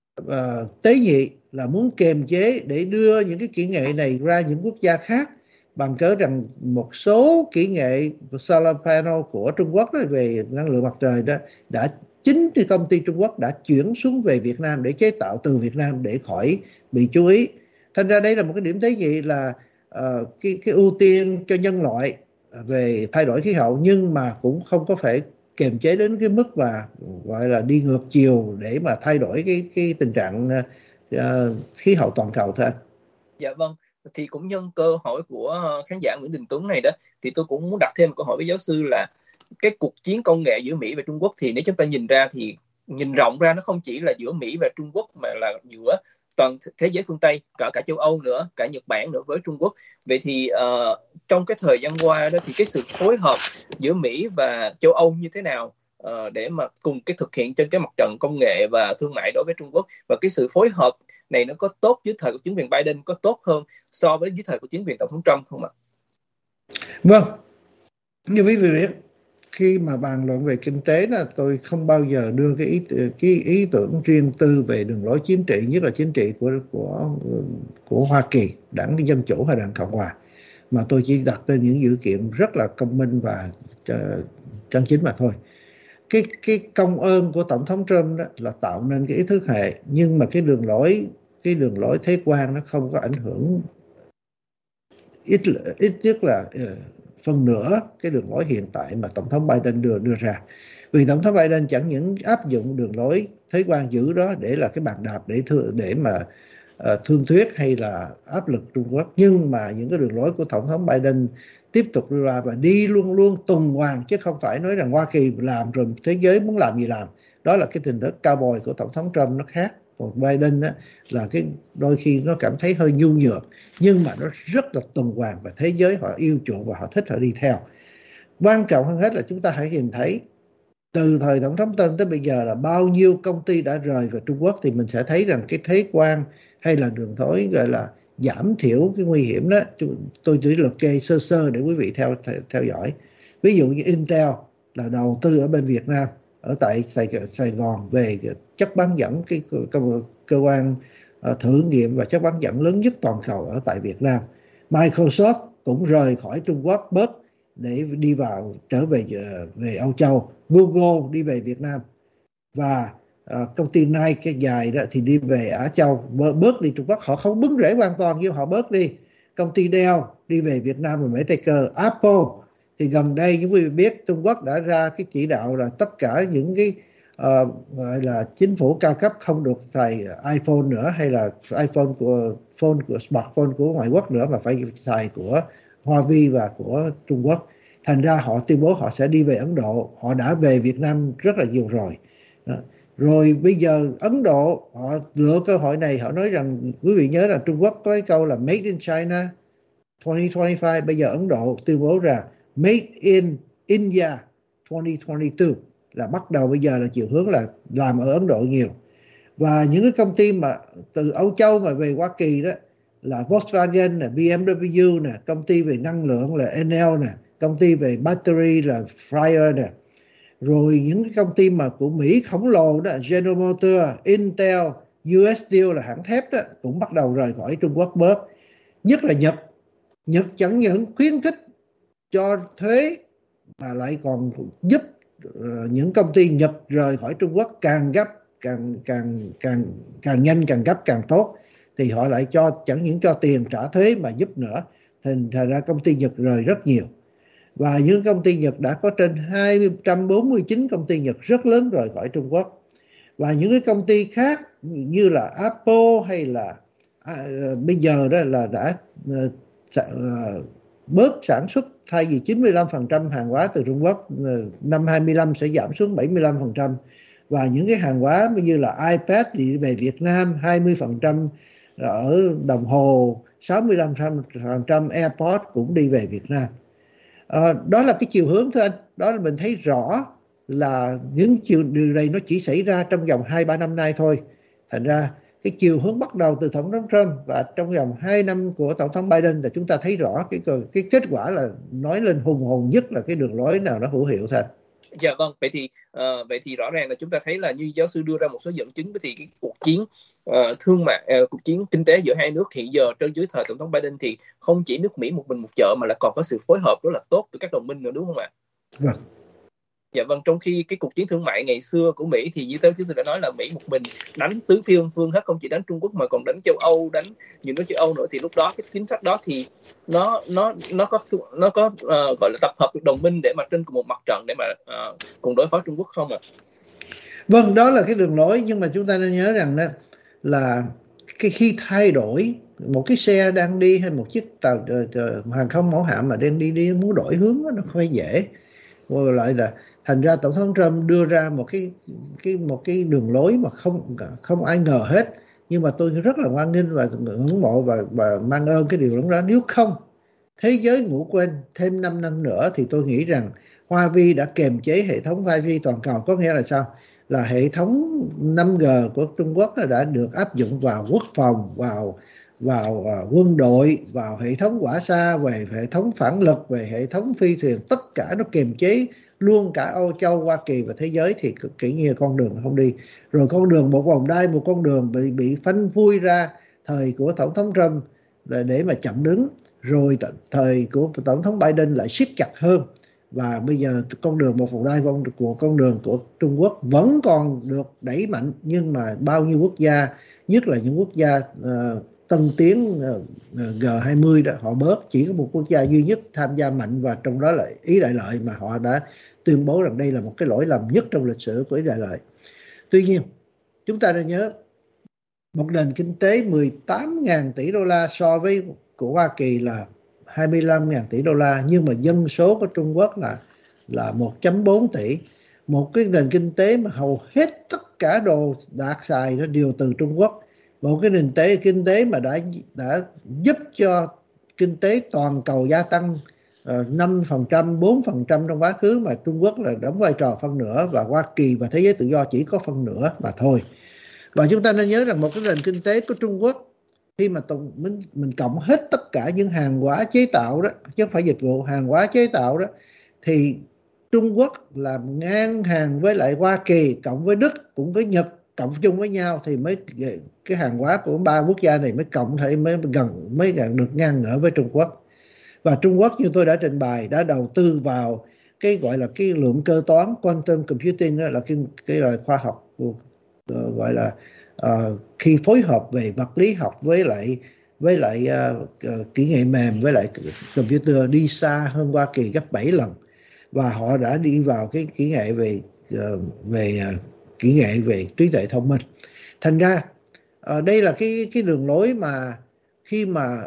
uh, tế nhị, là muốn kiềm chế để đưa những cái kỹ nghệ này ra những quốc gia khác. bằng cớ rằng một số kỹ nghệ solar panel của Trung Quốc đó, về năng lượng mặt trời đó, đã chính cái công ty Trung Quốc đã chuyển xuống về Việt Nam để chế tạo từ Việt Nam để khỏi bị chú ý. Thành ra đây là một cái điểm thấy gì là uh, cái, cái ưu tiên cho nhân loại về thay đổi khí hậu, nhưng mà cũng không có phải kiềm chế đến cái mức mà gọi là đi ngược chiều để mà thay đổi cái cái tình trạng uh, khí hậu toàn cầu thôi anh. Dạ vâng, thì cũng nhân cơ hội của khán giả Nguyễn Đình Tuấn này đó, thì tôi cũng muốn đặt thêm một câu hỏi với giáo sư là cái cuộc chiến công nghệ giữa Mỹ và Trung Quốc, thì nếu chúng ta nhìn ra thì nhìn rộng ra nó không chỉ là giữa Mỹ và Trung Quốc mà là giữa toàn thế giới phương Tây, cả cả châu Âu nữa, cả Nhật Bản nữa với Trung Quốc. Vậy thì uh, trong cái thời gian qua đó thì cái sự phối hợp giữa Mỹ và châu Âu như thế nào uh, để mà cùng cái thực hiện trên cái mặt trận công nghệ và thương mại đối với Trung Quốc, và cái sự phối hợp này nó có tốt dưới thời của chính quyền Biden, có tốt hơn so với dưới thời của chính quyền tổng thống Trump không ạ? Vâng, như quý vị biết, khi mà bàn luận về kinh tế là tôi không bao giờ đưa cái ý cái ý tưởng riêng tư về đường lối chính trị, nhất là chính trị của của của Hoa Kỳ, đảng Dân Chủ hay đảng Cộng Hòa, mà tôi chỉ đặt tên những dữ kiện rất là công minh và uh, chân chính mà thôi. Cái cái công ơn của tổng thống Trump đó là tạo nên cái ý thức hệ, nhưng mà cái đường lối cái đường lối thế quan nó không có ảnh hưởng ít ít nhất là uh, phần nửa cái đường lối hiện tại mà tổng thống Biden đưa đưa ra. Vì tổng thống Biden chẳng những áp dụng đường lối thế quan dữ đó để là cái bàn đạp để thương, để mà uh, thương thuyết hay là áp lực Trung Quốc, nhưng mà những cái đường lối của tổng thống Biden tiếp tục đưa ra và đi luôn luôn tuần hoàn, chứ không phải nói rằng Hoa Kỳ làm rồi thế giới muốn làm gì làm. Đó là cái tình thức cao bồi của tổng thống Trump nó khác. Còn Biden á, là cái đôi khi nó cảm thấy hơi nhu nhược, nhưng mà nó rất là tuần hoàn và thế giới họ yêu chuộng và họ thích, họ đi theo. Quan trọng hơn hết là chúng ta hãy nhìn thấy từ thời tổng thống Trump tới bây giờ là bao nhiêu công ty đã rời vào Trung Quốc, thì mình sẽ thấy rằng cái thế quan hay là đường lối gọi là giảm thiểu cái nguy hiểm đó. Tôi chỉ liệt kê sơ sơ để quý vị theo theo dõi. Ví dụ như Intel là đầu tư ở bên Việt Nam, ở tại Sài, Sài Gòn về chất bán dẫn, cái cơ, cơ quan uh, thử nghiệm và chất bán dẫn lớn nhất toàn cầu ở tại Việt Nam. Microsoft cũng rời khỏi Trung Quốc bớt để đi vào trở về về Âu Châu. Google đi về Việt Nam, và uh, công ty Nike cái dài đó thì đi về Á Châu, bớt đi Trung Quốc. Họ không bứng rễ hoàn toàn nhưng họ bớt đi. Công ty Dell đi về Việt Nam và Mỹ Tây Cơ. Apple thì gần đây như quý vị biết, Trung Quốc đã ra cái chỉ đạo là tất cả những cái uh, gọi là chính phủ cao cấp không được xài iPhone nữa, hay là iPhone của phone của smartphone của ngoại quốc nữa, mà phải xài của Huawei và của Trung Quốc. Thành ra họ tuyên bố họ sẽ đi về Ấn Độ. Họ đã về Việt Nam rất là nhiều rồi. Đó. Rồi bây giờ Ấn Độ họ lựa cơ hội này, họ nói rằng, quý vị nhớ là Trung Quốc có cái câu là Made in China hai không hai lăm, bây giờ Ấn Độ tuyên bố ra Made in India hai không hai tư, là bắt đầu bây giờ là chiều hướng là làm ở Ấn Độ nhiều. Và những cái công ty mà từ Âu Châu mà về Hoa Kỳ đó là Volkswagen nè, bê em vê nè, công ty về năng lượng là en lờ nè, công ty về battery là Freyr nè, rồi những cái công ty mà của Mỹ khổng lồ đó, General Motors, Intel, u ét Steel là hãng thép đó, cũng bắt đầu rời khỏi Trung Quốc bớt. Nhất là Nhật. Nhật chẳng những khuyến khích cho thuế mà lại còn giúp uh, những công ty Nhật rời khỏi Trung Quốc càng gấp, càng càng càng càng nhanh, càng gấp càng tốt, thì họ lại cho chẳng những cho tiền trả thuế mà giúp nữa. Thành ra công ty Nhật rời rất nhiều. Và những công ty Nhật đã có trên hai trăm bốn mươi chín công ty Nhật rất lớn rời khỏi Trung Quốc. Và những cái công ty khác như là Apple hay là à, bây giờ đó là đã uh, uh, bớt sản xuất, thay vì chín mươi lăm phần trăm hàng hóa từ Trung Quốc, uh, năm hai mươi lăm sẽ giảm xuống bảy mươi lăm phần trăm. Và những cái hàng hóa như là iPad thì về Việt Nam hai mươi phần trăm, ở đồng hồ sáu mươi lăm phần trăm, AirPods cũng đi về Việt Nam. À, đó là cái chiều hướng thưa anh. Đó là mình thấy rõ là những chiều điều này nó chỉ xảy ra trong vòng hai ba năm nay thôi. Thành ra cái chiều hướng bắt đầu từ tổng thống Trump và trong vòng hai năm của tổng thống Biden là chúng ta thấy rõ cái cái kết quả là nói lên hùng hồn nhất là cái đường lối nào nó hữu hiệu thôi. Dạ vâng, vậy thì uh, vậy thì rõ ràng là chúng ta thấy là như giáo sư đưa ra một số dẫn chứng, thì cái cuộc chiến uh, thương mại, uh, cuộc chiến kinh tế giữa hai nước hiện giờ trên dưới thời tổng thống Biden thì không chỉ nước Mỹ một mình một chợ, mà là còn có sự phối hợp rất là tốt từ các đồng minh nữa, đúng không ạ? Vâng. Dạ vâng, trong khi cái cuộc chiến thương mại ngày xưa của Mỹ thì như giáo sư đã nói là Mỹ một mình đánh tứ phương phương hết, không chỉ đánh Trung Quốc mà còn đánh châu Âu, đánh nhiều nước châu Âu nữa, thì lúc đó cái chính sách đó thì nó nó nó có nó có uh, gọi là tập hợp được đồng minh để mà trên cùng một mặt trận để mà uh, cùng đối phó Trung Quốc không ạ? À? Vâng, đó là cái đường lối, nhưng mà chúng ta nên nhớ rằng đó là cái khi thay đổi một cái xe đang đi hay một chiếc tàu uh, hàng không mẫu hạm mà đang đi đi muốn đổi hướng đó, nó không phải dễ. Rồi lại là thành ra tổng thống Trump đưa ra một cái cái một cái đường lối mà không không ai ngờ hết, nhưng mà tôi rất là hoan nghênh và ngưỡng mộ và và mang ơn cái điều đó. Nếu không thế giới ngủ quên thêm năm năm nữa thì tôi nghĩ rằng Huawei đã kiềm chế hệ thống five G toàn cầu. Có nghĩa là sao? Là hệ thống năm G của Trung Quốc đã được áp dụng vào quốc phòng, vào vào uh, quân đội, vào hệ thống hỏa xa, về hệ thống phản lực, về hệ thống phi thuyền, tất cả nó kiềm chế luôn cả Âu Châu, Hoa Kỳ và thế giới, thì kỹ như con đường không đi. Rồi con đường một vòng đai, một con đường bị bị phanh phui ra thời của tổng thống Trump để mà chặn đứng, rồi thời của tổng thống Biden lại siết chặt hơn, và bây giờ con đường một vòng đai con của con đường của Trung Quốc vẫn còn được đẩy mạnh, nhưng mà bao nhiêu quốc gia, nhất là những quốc gia uh, tân tiến uh, G hai mươi đó, họ bớt. Chỉ có một quốc gia duy nhất tham gia mạnh, và trong đó là Ý Đại Lợi, mà họ đã tuyên bố rằng đây là một cái lỗi lầm nhất trong lịch sử của Ý Đại Lợi. Tuy nhiên chúng ta nên nhớ, một nền kinh tế mười tám nghìn tỷ đô la so với của Hoa Kỳ là hai mươi lăm nghìn tỷ đô la, nhưng mà dân số của Trung Quốc là là một phẩy bốn tỷ. Một cái nền kinh tế mà hầu hết tất cả đồ đạc xài nó đều từ Trung Quốc. Một cái nền tế kinh tế mà đã đã giúp cho kinh tế toàn cầu gia tăng uh, năm phần trăm, bốn phần trăm trong quá khứ, mà Trung Quốc là đóng vai trò phân nửa, và Hoa Kỳ và thế giới tự do chỉ có phân nửa mà thôi. Và chúng ta nên nhớ rằng một cái nền kinh tế của Trung Quốc, khi mà mình, mình cộng hết tất cả những hàng hóa chế tạo đó, chứ không phải dịch vụ, hàng hóa chế tạo đó, thì Trung Quốc làm ngang hàng với lại Hoa Kỳ, cộng với Đức, cũng với Nhật, cộng chung với nhau thì mới cái hàng hóa của ba quốc gia này mới cộng thể mới gần mới gần được ngang ngửa với Trung Quốc. Và Trung Quốc, như tôi đã trình bày, đã đầu tư vào cái gọi là cái lượng cơ toán quantum computing, đó là cái cái loại khoa học uh, gọi là uh, khi phối hợp về vật lý học với lại với lại uh, uh, kỹ nghệ mềm với lại computer đi xa hơn Hoa Kỳ gấp bảy lần, và họ đã đi vào cái kỹ nghệ về uh, về uh, kỹ nghệ về trí tuệ thông minh. Thành ra uh, đây là cái cái đường lối mà khi mà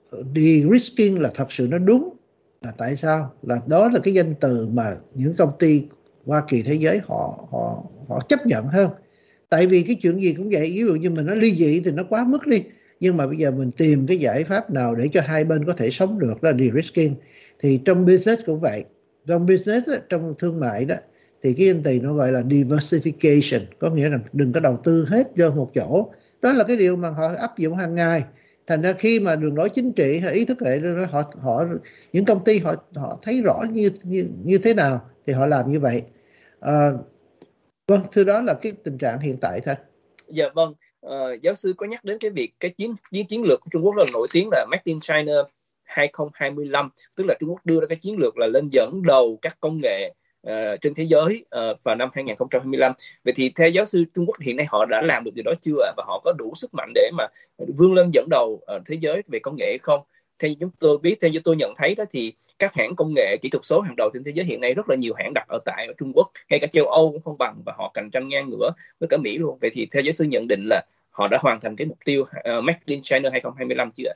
de-risking là thật sự nó đúng. Là tại sao? Là đó là cái danh từ mà những công ty Hoa Kỳ thế giới họ họ họ chấp nhận hơn. Tại vì cái chuyện gì cũng vậy, ví dụ như mình nói ly dị thì nó quá mức đi, nhưng mà bây giờ mình tìm cái giải pháp nào để cho hai bên có thể sống được, đó là de-risking. Thì trong business cũng vậy, trong business đó, trong thương mại đó, thì cái danh từ nó gọi là diversification, có nghĩa là đừng có đầu tư hết vô một chỗ. Đó là cái điều mà họ áp dụng hàng ngày. Thành ra khi mà đường lối chính trị hay ý thức hệ họ họ những công ty họ họ thấy rõ như như như thế nào thì họ làm như vậy. À, vâng, thưa, đó là cái tình trạng hiện tại thôi. Dạ vâng, uh, giáo sư có nhắc đến cái việc cái chiến chiến chiến lược của Trung Quốc rất là nổi tiếng là Made in China hai không hai lăm, tức là Trung Quốc đưa ra cái chiến lược là lên dẫn đầu các công nghệ uh, trên thế giới uh, vào năm hai không hai lăm. Vậy thì theo giáo sư, Trung Quốc hiện nay họ đã làm được điều đó chưa, và họ có đủ sức mạnh để mà vươn lên dẫn đầu uh, thế giới về công nghệ không? Theo chúng tôi biết, theo như tôi nhận thấy đó, thì các hãng công nghệ kỹ thuật số hàng đầu trên thế giới hiện nay rất là nhiều hãng đặt ở tại ở Trung Quốc, ngay cả châu Âu cũng không bằng, và họ cạnh tranh ngang ngửa với cả Mỹ luôn. Vậy thì theo giáo sư nhận định là họ đã hoàn thành cái mục tiêu uh, Made in China hai không hai lăm chưa ạ?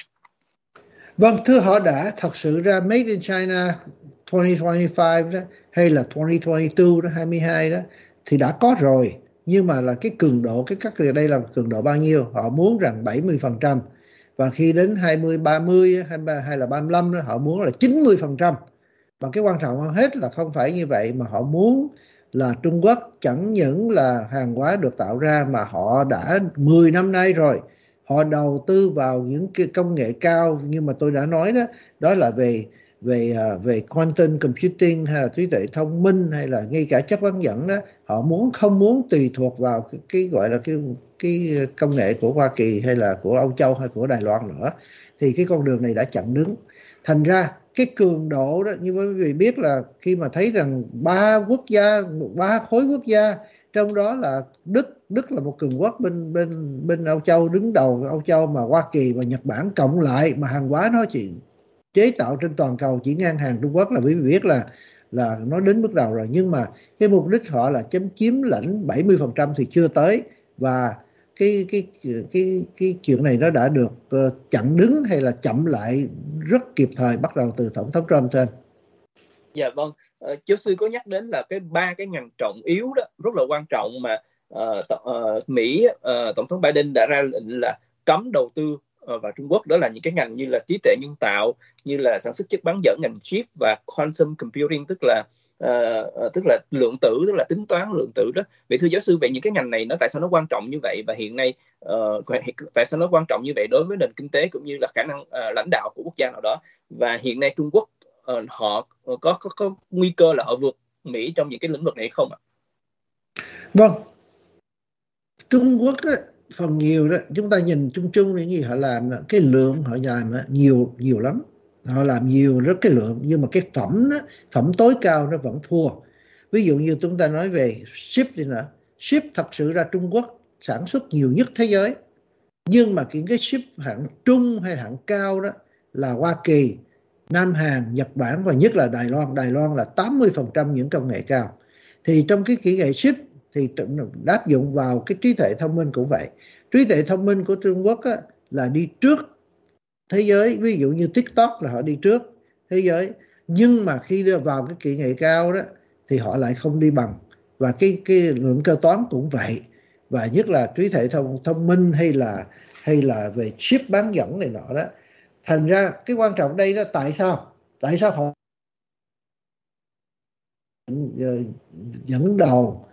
Vâng, thưa, họ đã thật sự ra Made in China hai không hai lăm đó, hay là hai không hai tư đó, hai mươi hai đó, thì đã có rồi. Nhưng mà là cái cường độ, cái cắt ở đây là cường độ bao nhiêu? Họ muốn rằng bảy mươi phần trăm. Và khi đến hai mươi, ba mươi hay là ba mươi lăm đó, họ muốn là chín mươi phần trăm. Và cái quan trọng hơn hết là không phải như vậy, mà họ muốn là Trung Quốc chẳng những là hàng hóa được tạo ra, mà họ đã mười năm nay rồi, họ đầu tư vào những cái công nghệ cao, nhưng mà tôi đã nói đó, đó là về về về quantum computing hay là trí tuệ thông minh hay là ngay cả chất bán dẫn đó, họ muốn không muốn tùy thuộc vào cái, cái gọi là cái cái công nghệ của Hoa Kỳ hay là của Âu Châu hay của Đài Loan nữa, thì cái con đường này đã chặn đứng. Thành ra cái cường độ đó, như quý vị biết là khi mà thấy rằng ba quốc gia, ba khối quốc gia, trong đó là Đức, Đức là một cường quốc bên bên bên Âu Châu đứng đầu Âu Châu, mà Hoa Kỳ và Nhật Bản cộng lại mà hàng hóa nó chỉ chế tạo trên toàn cầu chỉ ngang hàng Trung Quốc là quý vị biết là là nó đến bước đầu rồi. Nhưng mà cái mục đích họ là chấm chiếm lãnh bảy mươi phần trăm thì chưa tới, và cái cái cái cái chuyện này nó đã được uh, chặn đứng hay là chậm lại rất kịp thời bắt đầu từ tổng thống Trump trên. Dạ vâng, uh, giáo sư có nhắc đến là cái ba cái ngành trọng yếu đó rất là quan trọng mà uh, t- uh, Mỹ uh, tổng thống Biden đã ra lệnh là cấm đầu tư vào Trung Quốc. Đó là những cái ngành như là trí tuệ nhân tạo, như là sản xuất chất bán dẫn, ngành chip và quantum computing, tức là uh, tức là lượng tử, tức là tính toán lượng tử đó. Vậy thưa giáo sư, vậy những cái ngành này nó tại sao nó quan trọng như vậy, và hiện nay uh, tại sao nó quan trọng như vậy đối với nền kinh tế cũng như là khả năng uh, lãnh đạo của quốc gia nào đó, và hiện nay Trung Quốc uh, họ có, có có nguy cơ là họ vượt Mỹ trong những cái lĩnh vực này không ạ? Vâng, Trung Quốc đó, phần nhiều đó chúng ta nhìn chung chung những gì họ làm đó, cái lượng họ làm đó, nhiều nhiều lắm, họ làm nhiều rất cái lượng, nhưng mà cái phẩm đó, phẩm tối cao nó vẫn thua. Ví dụ như chúng ta nói về ship đi nữa, ship thật sự ra Trung Quốc sản xuất nhiều nhất thế giới, nhưng mà những cái ship hạng trung hay hạng cao đó là Hoa Kỳ, Nam Hàn, Nhật Bản và nhất là Đài Loan. Đài Loan là tám mươi phần trăm những công nghệ cao. Thì trong cái kỹ nghệ ship thì áp dụng vào cái trí tuệ thông minh cũng vậy. Trí tuệ thông minh của Trung Quốc á, là đi trước thế giới, ví dụ như TikTok là họ đi trước thế giới, nhưng mà khi đưa vào cái kỹ nghệ cao đó thì họ lại không đi bằng. Và cái cái lượng cơ toán cũng vậy, và nhất là trí tuệ thông thông minh hay là hay là về chip bán dẫn này nọ đó. Thành ra cái quan trọng đây đó, tại sao tại sao họ dẫn đầu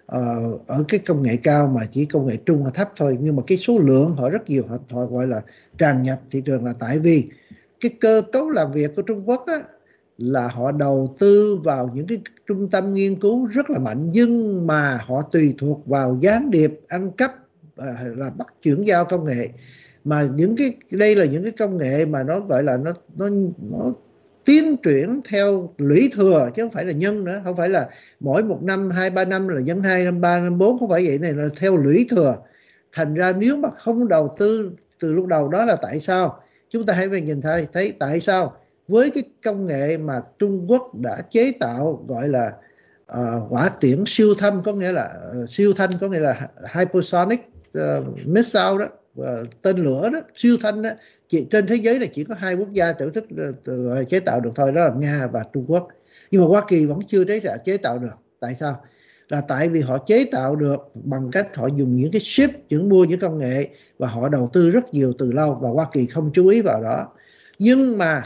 uh, ở cái công nghệ cao mà chỉ công nghệ trung và thấp thôi, nhưng mà cái số lượng họ rất nhiều, họ, họ gọi là tràn nhập thị trường, là tại vì cái cơ cấu làm việc của Trung Quốc á, là họ đầu tư vào những cái trung tâm nghiên cứu rất là mạnh, nhưng mà họ tùy thuộc vào gián điệp, ăn cắp, uh, là bắt chuyển giao công nghệ. Mà những cái đây là những cái công nghệ mà nó gọi là nó nó nó tiến triển theo lũy thừa chứ không phải là nhân nữa, không phải là mỗi một năm hai ba năm là nhân hai năm ba năm bốn, không phải vậy, này là theo lũy thừa. Thành ra nếu mà không đầu tư từ lúc đầu đó là tại sao chúng ta hãy về nhìn thấy thấy tại sao với cái công nghệ mà Trung Quốc đã chế tạo gọi là uh, hỏa tiễn siêu thanh, có nghĩa là uh, siêu thanh có nghĩa là hypersonic uh, missile đó, uh, tên lửa đó, siêu thanh đó. Chỉ, trên thế giới này chỉ có hai quốc gia tổ chức uh, chế tạo được thôi, đó là Nga và Trung Quốc. Nhưng mà Hoa Kỳ vẫn chưa chế tạo, chế tạo được. Tại sao? Là tại vì họ chế tạo được bằng cách họ dùng những cái chip, những mua những công nghệ, và họ đầu tư rất nhiều từ lâu, và Hoa Kỳ không chú ý vào đó. Nhưng mà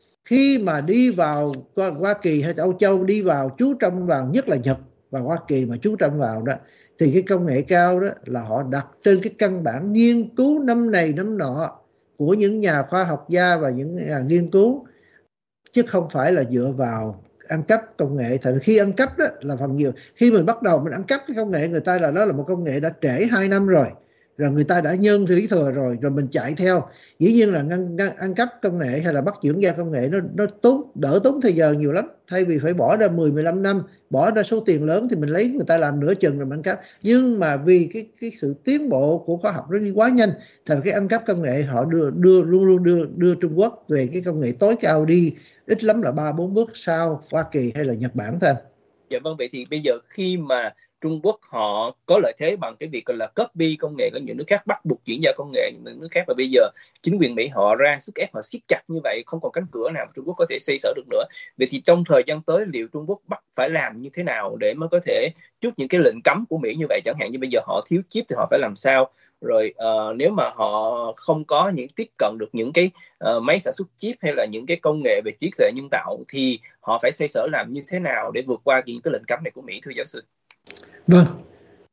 khi mà đi vào Hoa Kỳ hay Âu Châu đi vào chú trọng vào, nhất là Nhật và Hoa Kỳ mà chú trọng vào đó, thì cái công nghệ cao đó là họ đặt trên cái căn bản nghiên cứu năm này năm nọ của những nhà khoa học gia và những nhà nghiên cứu, chứ không phải là dựa vào ăn cắp công nghệ. Thành khi ăn cắp đó là phần nhiều, khi mình bắt đầu mình ăn cắp cái công nghệ người ta, là đó là một công nghệ đã trễ hai năm rồi, rồi người ta đã nhân lý thừa rồi, rồi mình chạy theo. Dĩ nhiên là ngăn, ngăn, ăn cắp công nghệ hay là bắt chuyển giao công nghệ nó nó tốn đỡ tốn thời giờ nhiều lắm, thay vì phải bỏ ra mười mười lăm năm, bỏ ra số tiền lớn thì mình lấy người ta làm nửa chừng rồi mình ăn cắp. Nhưng mà vì cái cái sự tiến bộ của khoa học nó đi quá nhanh, thành cái ăn cắp công nghệ họ đưa đưa luôn luôn đưa đưa Trung Quốc về cái công nghệ tối cao đi ít lắm là ba bốn bước sau Hoa Kỳ hay là Nhật Bản thôi. Dạ vâng, vậy thì bây giờ khi mà Trung Quốc họ có lợi thế bằng cái việc là copy công nghệ của những nước khác, bắt buộc chuyển giao công nghệ những nước khác, và bây giờ chính quyền Mỹ họ ra sức ép, họ siết chặt như vậy, không còn cánh cửa nào Trung Quốc có thể xoay sở được nữa. Vậy thì trong thời gian tới liệu Trung Quốc bắt phải làm như thế nào để mới có thể trút những cái lệnh cấm của Mỹ như vậy? Chẳng hạn như bây giờ họ thiếu chip thì họ phải làm sao? Rồi uh, nếu mà họ không có những tiếp cận được những cái uh, máy sản xuất chip hay là những cái công nghệ về trí tuệ nhân tạo thì họ phải xoay sở làm như thế nào để vượt qua những cái lệnh cấm này của Mỹ, thưa giáo sư? Vâng,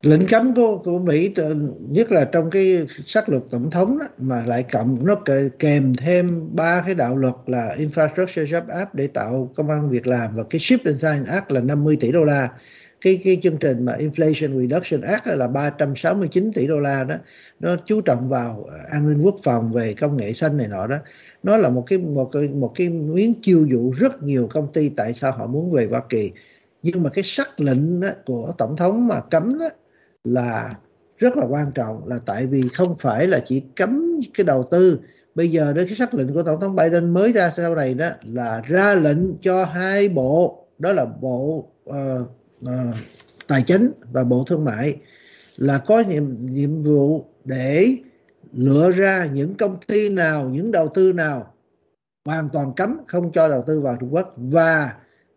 Lệnh cấm của của Mỹ, nhất là trong cái sắc luật tổng thống đó, mà lại cộng nó kèm thêm ba cái đạo luật là Infrastructure Jobs Act để tạo công ăn việc làm, và cái Chip and Science Act là năm mươi tỷ đô la, cái cái chương trình mà Inflation Reduction Act là ba trăm sáu mươi chín tỷ đô la đó, nó chú trọng vào an ninh quốc phòng, về công nghệ xanh này nọ đó. Nó là một cái một cái một cái miếng chiêu dụ rất nhiều công ty tại sao họ muốn về Hoa Kỳ. Nhưng mà cái sắc lệnh đó, của tổng thống mà cấm đó, là rất là quan trọng, là tại vì không phải là chỉ cấm cái đầu tư. Bây giờ đó, cái sắc lệnh của tổng thống Biden mới ra sau này đó là ra lệnh cho hai bộ, đó là bộ uh, uh, tài chính và bộ thương mại, là có nhiệm, nhiệm vụ để lựa ra những công ty nào, những đầu tư nào hoàn toàn cấm, không cho đầu tư vào Trung Quốc, và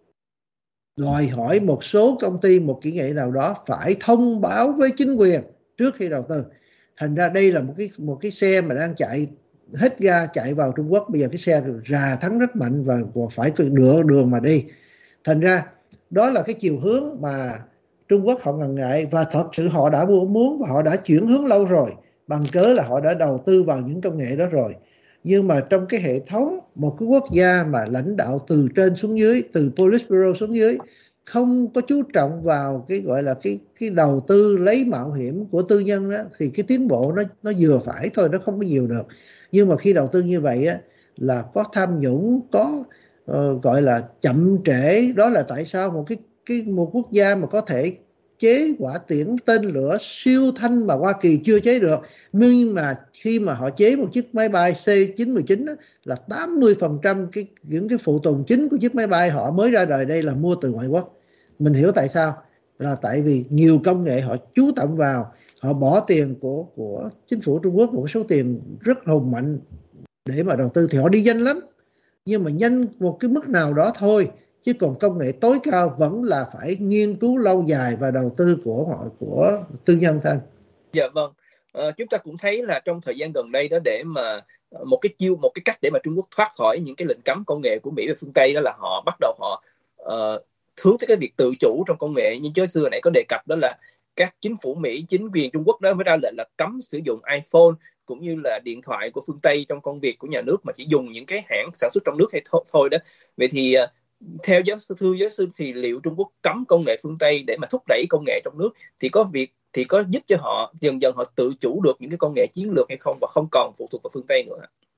đòi hỏi một số công ty, một kỹ nghệ nào đó phải thông báo với chính quyền trước khi đầu tư. Thành ra đây là một cái một cái xe mà đang chạy hết ga chạy vào Trung Quốc. Bây giờ cái xe rà thắng rất mạnh và phải đựa đường mà đi. Thành ra đó là cái chiều hướng mà Trung Quốc họ ngần ngại, và thật sự họ đã muốn và họ đã chuyển hướng lâu rồi, bằng cớ là họ đã đầu tư vào những công nghệ đó rồi. Nhưng mà trong cái hệ thống một cái quốc gia mà lãnh đạo từ trên xuống dưới, từ Politburo xuống dưới, không có chú trọng vào cái gọi là cái cái đầu tư lấy mạo hiểm của tư nhân đó, thì cái tiến bộ nó nó vừa phải thôi, nó không có nhiều được. Nhưng mà khi đầu tư như vậy á, là có tham nhũng, có uh, gọi là chậm trễ. Đó là tại sao một cái cái một quốc gia mà có thể chế hỏa tiễn tên lửa siêu thanh mà Hoa Kỳ chưa chế được, nhưng mà khi mà họ chế một chiếc máy bay C chín một chín đó, là tám mươi phần trăm cái những cái phụ tùng chính của chiếc máy bay họ mới ra đời đây là mua từ ngoại quốc. Mình hiểu tại sao, là tại vì nhiều công nghệ họ chú trọng vào, họ bỏ tiền của của chính phủ Trung Quốc một số tiền rất hùng mạnh để mà đầu tư, thì họ đi nhanh lắm, nhưng mà nhanh một cái mức nào đó thôi, chứ còn công nghệ tối cao vẫn là phải nghiên cứu lâu dài và đầu tư của họ, của tư nhân thôi. Dạ vâng. Ờ, chúng ta cũng thấy là trong thời gian gần đây đó, để mà một cái chiêu một cái cách để mà Trung Quốc thoát khỏi những cái lệnh cấm công nghệ của Mỹ và phương Tây, đó là họ bắt đầu họ uh, hướng tới cái việc tự chủ trong công nghệ. Như trước xưa nãy có đề cập, đó là các chính phủ Mỹ, chính quyền Trung Quốc đó mới ra lệnh là cấm sử dụng iPhone cũng như là điện thoại của phương Tây trong công việc của nhà nước, mà chỉ dùng những cái hãng sản xuất trong nước hay thôi, thôi đó. Vậy thì uh, theo giáo sư thưa giáo sư, thì liệu Trung Quốc cấm công nghệ phương Tây để mà thúc đẩy công nghệ trong nước thì có việc thì có giúp cho họ dần dần họ tự chủ được những cái công nghệ chiến lược hay không, và không còn phụ thuộc vào phương Tây nữa?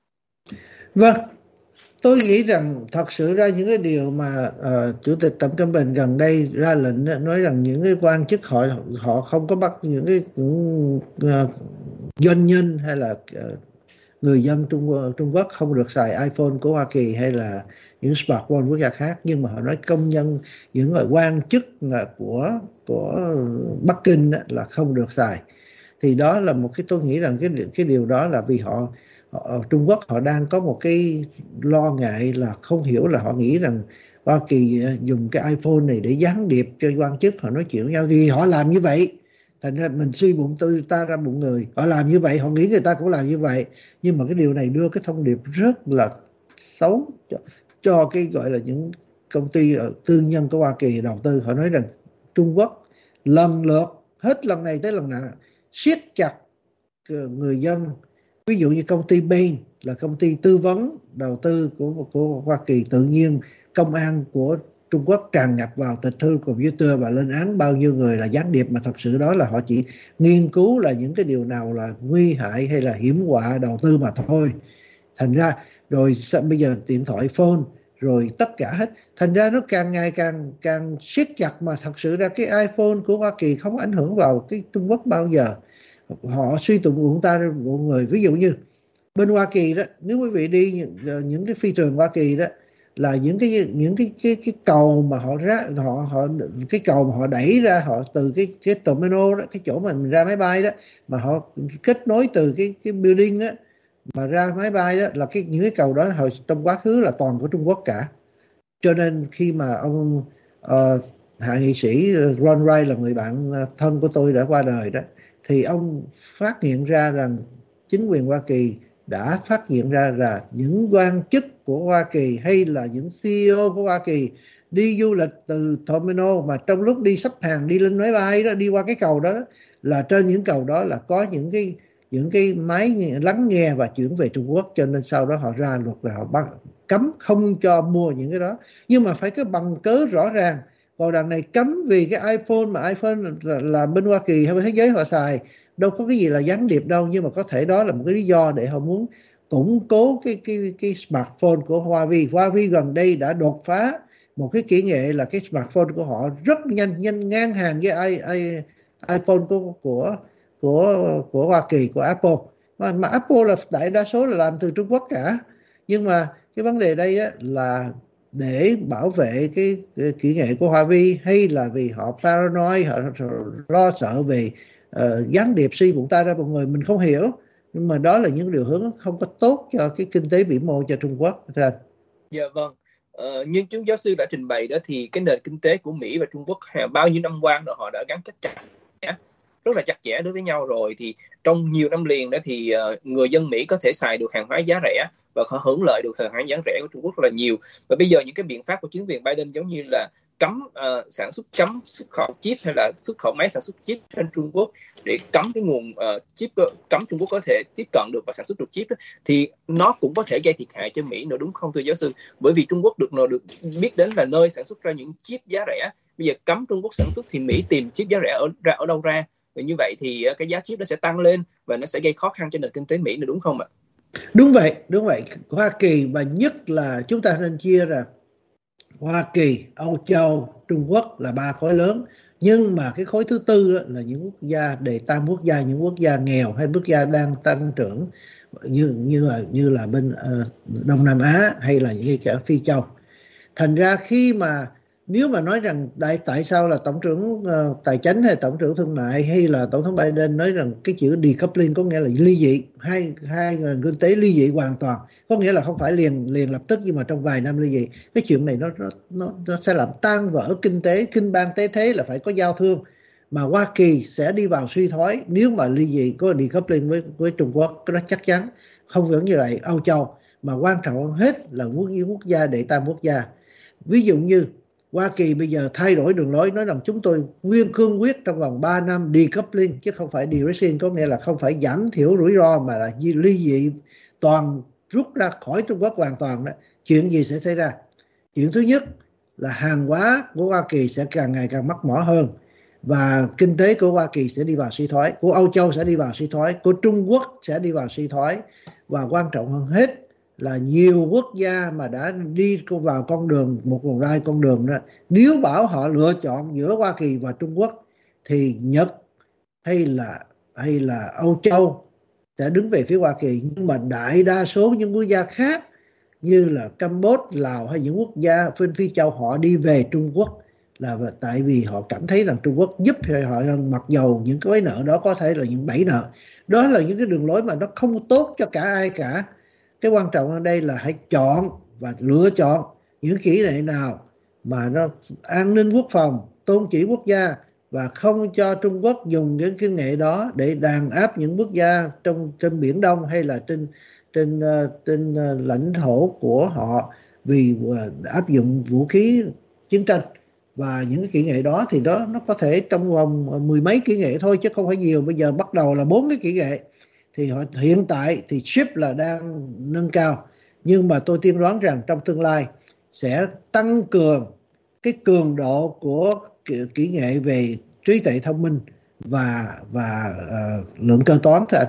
Vâng, tôi nghĩ rằng thật sự ra những cái điều mà uh, Chủ tịch Tập Cận Bình gần đây ra lệnh nói rằng những cái quan chức họ họ không có bắt những cái những, uh, doanh nhân hay là uh, người dân Trung Trung Quốc không được xài iPhone của Hoa Kỳ hay là những smartphone quốc gia khác, nhưng mà họ nói công nhân, những người quan chức của của Bắc Kinh là không được xài. Thì đó là một cái, tôi nghĩ rằng cái cái điều đó là vì họ, họ Trung Quốc họ đang có một cái lo ngại là không hiểu, là họ nghĩ rằng Hoa Kỳ dùng cái iPhone này để gián điệp cho quan chức họ nói chuyện với nhau, thì họ làm như vậy. Thành ra mình suy bụng tôi ta ra bụng người, họ làm như vậy, họ nghĩ người ta cũng làm như vậy. Nhưng mà cái điều này đưa cái thông điệp rất là xấu cho, cho cái gọi là những công ty tư nhân của Hoa Kỳ đầu tư. Họ nói rằng Trung Quốc lần lượt hết lần này tới lần nào siết chặt người dân. Ví dụ như công ty Bain là công ty tư vấn đầu tư của, của Hoa Kỳ, tự nhiên công an của Trung Quốc tràn ngập vào tịch thu computer và lên án bao nhiêu người là gián điệp, mà thật sự đó là họ chỉ nghiên cứu là những cái điều nào là nguy hại hay là hiểm họa đầu tư mà thôi. Thành ra rồi bây giờ điện thoại phone rồi tất cả hết, thành ra nó càng ngày càng càng siết chặt, mà thật sự ra cái iPhone của Hoa Kỳ không ảnh hưởng vào cái Trung Quốc bao giờ. Họ suy tụng bụng ta bụng người. Ví dụ như bên Hoa Kỳ đó, nếu quý vị đi những, những cái phi trường Hoa Kỳ đó, là những cái những cái cái cái cầu mà họ ra họ họ cái cầu mà họ đẩy ra họ từ cái cái terminal đó, cái chỗ mà mình ra máy bay đó, mà họ kết nối từ cái cái building á mà ra máy bay đó, là cái những cái cầu đó hồi trong quá khứ là toàn của Trung Quốc cả. Cho nên khi mà ông uh, hạ nghị sĩ Ron Wright là người bạn thân của tôi đã qua đời đó, thì ông phát hiện ra rằng chính quyền Hoa Kỳ đã phát hiện ra là những quan chức của Hoa Kỳ hay là những xê e ô của Hoa Kỳ đi du lịch từ terminal, mà trong lúc đi xếp hàng đi lên máy bay đó, đi qua cái cầu đó, là trên những cầu đó là có những cái những cái máy nghe, lắng nghe và chuyển về Trung Quốc, cho nên sau đó họ ra luật là họ bắt, cấm không cho mua những cái đó, nhưng mà phải có bằng cớ rõ ràng. Còn đằng này cấm vì cái iPhone, mà iPhone là, là bên Hoa Kỳ hay bên thế giới họ xài, đâu có cái gì là gián điệp đâu, nhưng mà có thể đó là một cái lý do để họ muốn củng cố cái cái cái smartphone của Huawei. Huawei gần đây đã đột phá một cái kỹ nghệ là cái smartphone của họ rất nhanh, nhanh ngang hàng với i, i, iPhone của của của của Hoa Kỳ, của Apple. Mà, mà Apple là đại đa số là làm từ Trung Quốc cả. Nhưng mà cái vấn đề đây á, là để bảo vệ cái, cái kỹ nghệ của Huawei, hay là vì họ paranoid, họ, họ lo sợ về uh, gián điệp suy bụng ta ra một người mình không hiểu. Nhưng mà đó là những điều hướng không có tốt cho cái kinh tế vĩ mô cho Trung Quốc. Dạ vâng. Ờ, nhưng chúng giáo sư đã trình bày đó, thì cái nền kinh tế của Mỹ và Trung Quốc bao nhiêu năm qua rồi họ đã gắn kết chặt chẽ, rất là chặt chẽ đối với nhau rồi. Thì trong nhiều năm liền đó thì uh, người dân Mỹ có thể xài được hàng hóa giá rẻ và họ hưởng lợi được hàng hóa giá rẻ của Trung Quốc rất là nhiều. Và bây giờ những cái biện pháp của chính quyền Biden giống như là cấm uh, sản xuất, cấm xuất khẩu chip hay là xuất khẩu máy sản xuất chip trên Trung Quốc, để cấm cái nguồn uh, chip, cấm Trung Quốc có thể tiếp cận được và sản xuất được chip đó, thì nó cũng có thể gây thiệt hại cho Mỹ nữa, đúng không thưa giáo sư? Bởi vì Trung Quốc được được biết đến là nơi sản xuất ra những chip giá rẻ. Bây giờ cấm Trung Quốc sản xuất thì Mỹ tìm chip giá rẻ ở ra ở đâu ra? Và như vậy thì cái giá chip nó sẽ tăng lên và nó sẽ gây khó khăn cho nền kinh tế Mỹ nữa, đúng không ạ? Đúng vậy, đúng vậy. Hoa Kỳ, và nhất là chúng ta nên chia ra Hoa Kỳ, Âu Châu, Trung Quốc là ba khối lớn. Nhưng mà cái khối thứ tư là những quốc gia đề tam quốc gia, những quốc gia nghèo hay quốc gia đang tăng trưởng như như là như là bên uh, Đông Nam Á hay là những cái cả Phi Châu. Thành ra khi mà nếu mà nói rằng tại tại sao là tổng trưởng uh, tài chính hay tổng trưởng thương mại hay là tổng thống Biden nói rằng cái chữ decoupling có nghĩa là ly dị, hai hai nền kinh tế ly dị hoàn toàn, có nghĩa là không phải liền liền lập tức nhưng mà trong vài năm ly dị. Cái chuyện này nó nó nó, nó sẽ làm tan vỡ kinh tế, kinh bang tế thế là phải có giao thương, mà Hoa Kỳ sẽ đi vào suy thoái nếu mà ly dị, có decoupling với với Trung Quốc, cái đó chắc chắn. Không những như vậy, Âu Châu, mà quan trọng hơn hết là quốc quốc gia đệ tam quốc gia. Ví dụ như Hoa Kỳ bây giờ thay đổi đường lối, nói rằng chúng tôi nguyên cương quyết trong vòng ba năm decoupling chứ không phải de-risking, có nghĩa là không phải giảm thiểu rủi ro mà là ly dị toàn, rút ra khỏi Trung Quốc hoàn toàn đó. Chuyện gì sẽ xảy ra? Chuyện thứ nhất là hàng hóa của Hoa Kỳ sẽ càng ngày càng mắc mỏ hơn, và kinh tế của Hoa Kỳ sẽ đi vào suy thoái, của Âu Châu sẽ đi vào suy thoái, của Trung Quốc sẽ đi vào suy thoái, và quan trọng hơn hết là nhiều quốc gia mà đã đi vào con đường, một vòng đai con đường đó, nếu bảo họ lựa chọn giữa Hoa Kỳ và Trung Quốc thì Nhật hay là hay là Âu Châu sẽ đứng về phía Hoa Kỳ. Nhưng mà đại đa số những quốc gia khác như là Campuchia, Lào hay những quốc gia bên Phi Châu họ đi về Trung Quốc là tại vì họ cảm thấy rằng Trung Quốc giúp họ hơn, mặc dầu những cái nợ đó có thể là những bẫy nợ. Đó là những cái đường lối mà nó không tốt cho cả ai cả. Cái quan trọng ở đây là hãy chọn và lựa chọn những kỹ nghệ nào mà nó an ninh quốc phòng, tôn chỉ quốc gia, và không cho Trung Quốc dùng những kỹ nghệ đó để đàn áp những quốc gia trong trên Biển Đông hay là trên trên uh, trên uh, lãnh thổ của họ, vì uh, áp dụng vũ khí chiến tranh. Và những cái kỹ nghệ đó thì đó nó có thể trong vòng mười mấy kỹ nghệ thôi chứ không phải nhiều. Bây giờ bắt đầu là bốn cái kỹ nghệ, thì họ hiện tại thì chip là đang nâng cao, nhưng mà tôi tiên đoán rằng trong tương lai sẽ tăng cường cái cường độ của kỹ nghệ về trí tuệ thông minh và và uh, lượng cơ toán thôi.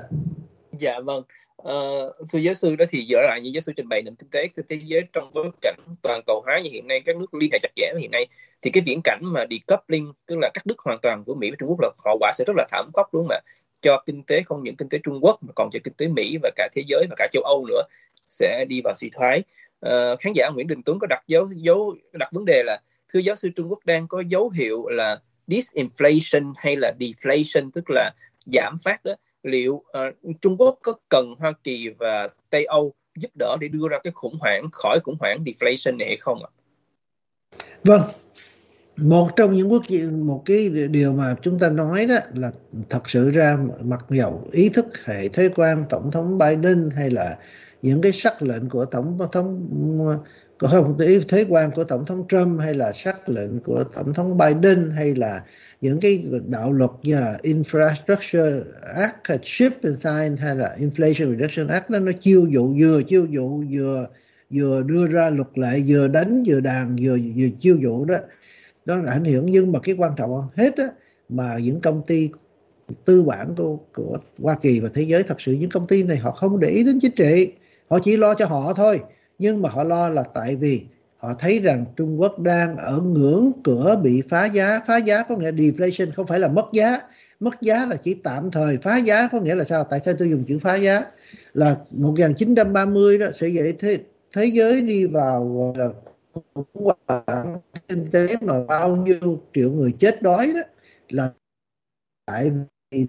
Dạ vâng. Uh, thưa giáo sư đó, thì dở lại như giáo sư trình bày nền kinh tế thế giới trong bối cảnh toàn cầu hóa như hiện nay, các nước liên hệ chặt chẽ hiện nay, thì cái viễn cảnh mà decoupling, tức là cắt đứt hoàn toàn của Mỹ và Trung Quốc, là hậu quả sẽ rất là thảm khốc, đúng không ạ? Cho kinh tế, không những kinh tế Trung Quốc mà còn cho kinh tế Mỹ và cả thế giới và cả châu Âu nữa sẽ đi vào suy thoái. Uh, khán giả Nguyễn Đình Tuấn có đặt dấu dấu đặt vấn đề là thưa giáo sư, Trung Quốc đang có dấu hiệu là disinflation hay là deflation, tức là giảm phát đó. Liệu uh, Trung Quốc có cần Hoa Kỳ và Tây Âu giúp đỡ để đưa ra cái khủng hoảng, khỏi khủng hoảng deflation này hay không ạ? Vâng, một trong những quốc gia, một cái điều mà chúng ta nói đó là thật sự ra mặc dầu ý thức hệ thuế quan tổng thống Biden hay là những cái sắc lệnh của tổng thống không ý thuế quan của tổng thống Trump hay là sắc lệnh của tổng thống Biden hay là những cái đạo luật như là Infrastructure Act, Chip and Science hay là Inflation Reduction Act đó, nó chiêu dụ vừa chiêu dụ vừa vừa đưa ra luật lệ vừa đánh vừa đàn vừa vừa chiêu dụ đó, đó là ảnh hưởng. Nhưng mà cái quan trọng hơn hết á, mà những công ty tư bản của, của Hoa Kỳ và thế giới, thật sự những công ty này họ không để ý đến chính trị, họ chỉ lo cho họ thôi. Nhưng mà họ lo là tại vì họ thấy rằng Trung Quốc đang ở ngưỡng cửa bị phá giá. Phá giá có nghĩa deflation, không phải là mất giá. Mất giá là chỉ tạm thời, phá giá có nghĩa là sao? Tại sao tôi dùng chữ phá giá? Là một nghìn chín trăm ba mươi đó sẽ dạy thế, thế giới đi vào là khủng hoảng kinh tế mà bao nhiêu triệu người chết đói đó là tại vì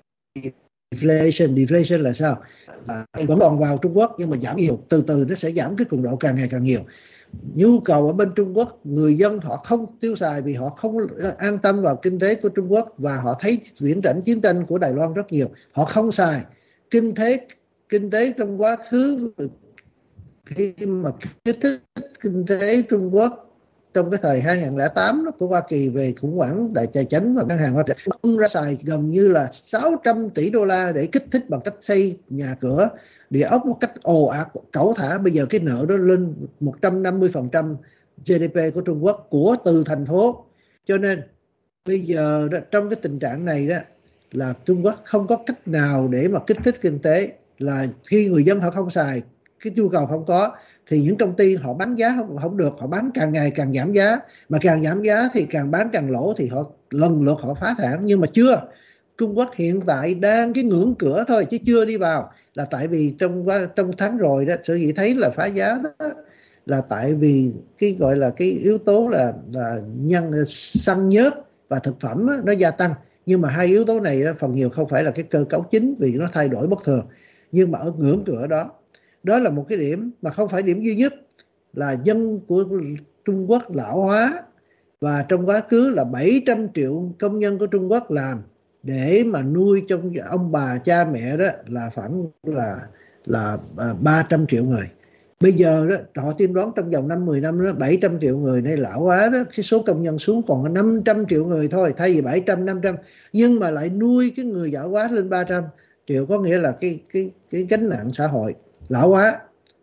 deflation. Deflation là sao? Là vẫn còn vào Trung Quốc nhưng mà giảm nhiều, từ từ nó sẽ giảm cái cường độ càng ngày càng nhiều. Nhu cầu ở bên Trung Quốc, người dân họ không tiêu xài vì họ không an tâm vào kinh tế của Trung Quốc, và họ thấy viễn cảnh chiến tranh của Đài Loan rất nhiều, họ không xài. Kinh tế kinh tế trong quá khứ khi mà kích thích kinh tế Trung Quốc trong cái thời hai nghìn không trăm lẻ tám đó, của Hoa Kỳ về khủng hoảng đại tài chính và ngân hàng Hoa Kỳ, ông ra xài gần như là sáu trăm tỷ đô la để kích thích bằng cách xây nhà cửa, địa ốc một cách ồ ạt cẩu thả. Bây giờ cái nợ đó lên một trăm năm mươi phần trăm giê đê pê của Trung Quốc của từ thành phố. Cho nên bây giờ đó, trong cái tình trạng này đó là Trung Quốc không có cách nào để mà kích thích kinh tế. Là khi người dân họ không xài, cái nhu cầu không có, thì những công ty họ bán giá không, không được, họ bán càng ngày càng giảm giá, mà càng giảm giá thì càng bán càng lỗ, thì họ lần lượt họ phá sản. Nhưng mà chưa, Trung Quốc hiện tại đang cái ngưỡng cửa thôi chứ chưa đi vào, là tại vì trong trong tháng rồi đó, sở dĩ thấy là phá giá đó là tại vì cái gọi là cái yếu tố là, là nhân xăng nhớt và thực phẩm đó, nó gia tăng. Nhưng mà hai yếu tố này đó, phần nhiều không phải là cái cơ cấu chính vì nó thay đổi bất thường, nhưng mà ở ngưỡng cửa đó. Đó là một cái điểm mà không phải điểm duy nhất, là dân của Trung Quốc lão hóa, và trong quá khứ là bảy trăm triệu công nhân của Trung Quốc làm để mà nuôi trong ông bà cha mẹ đó là khoảng là là ba trăm triệu người. Bây giờ đó họ tiên đoán trong vòng năm mười năm đó, bảy trăm triệu người này lão hóa đó, cái số công nhân xuống còn năm trăm triệu người thôi, thay vì bảy trăm, năm trăm, nhưng mà lại nuôi cái người lão hóa lên ba trăm triệu, có nghĩa là cái cái cái gánh nặng xã hội. Lão hóa,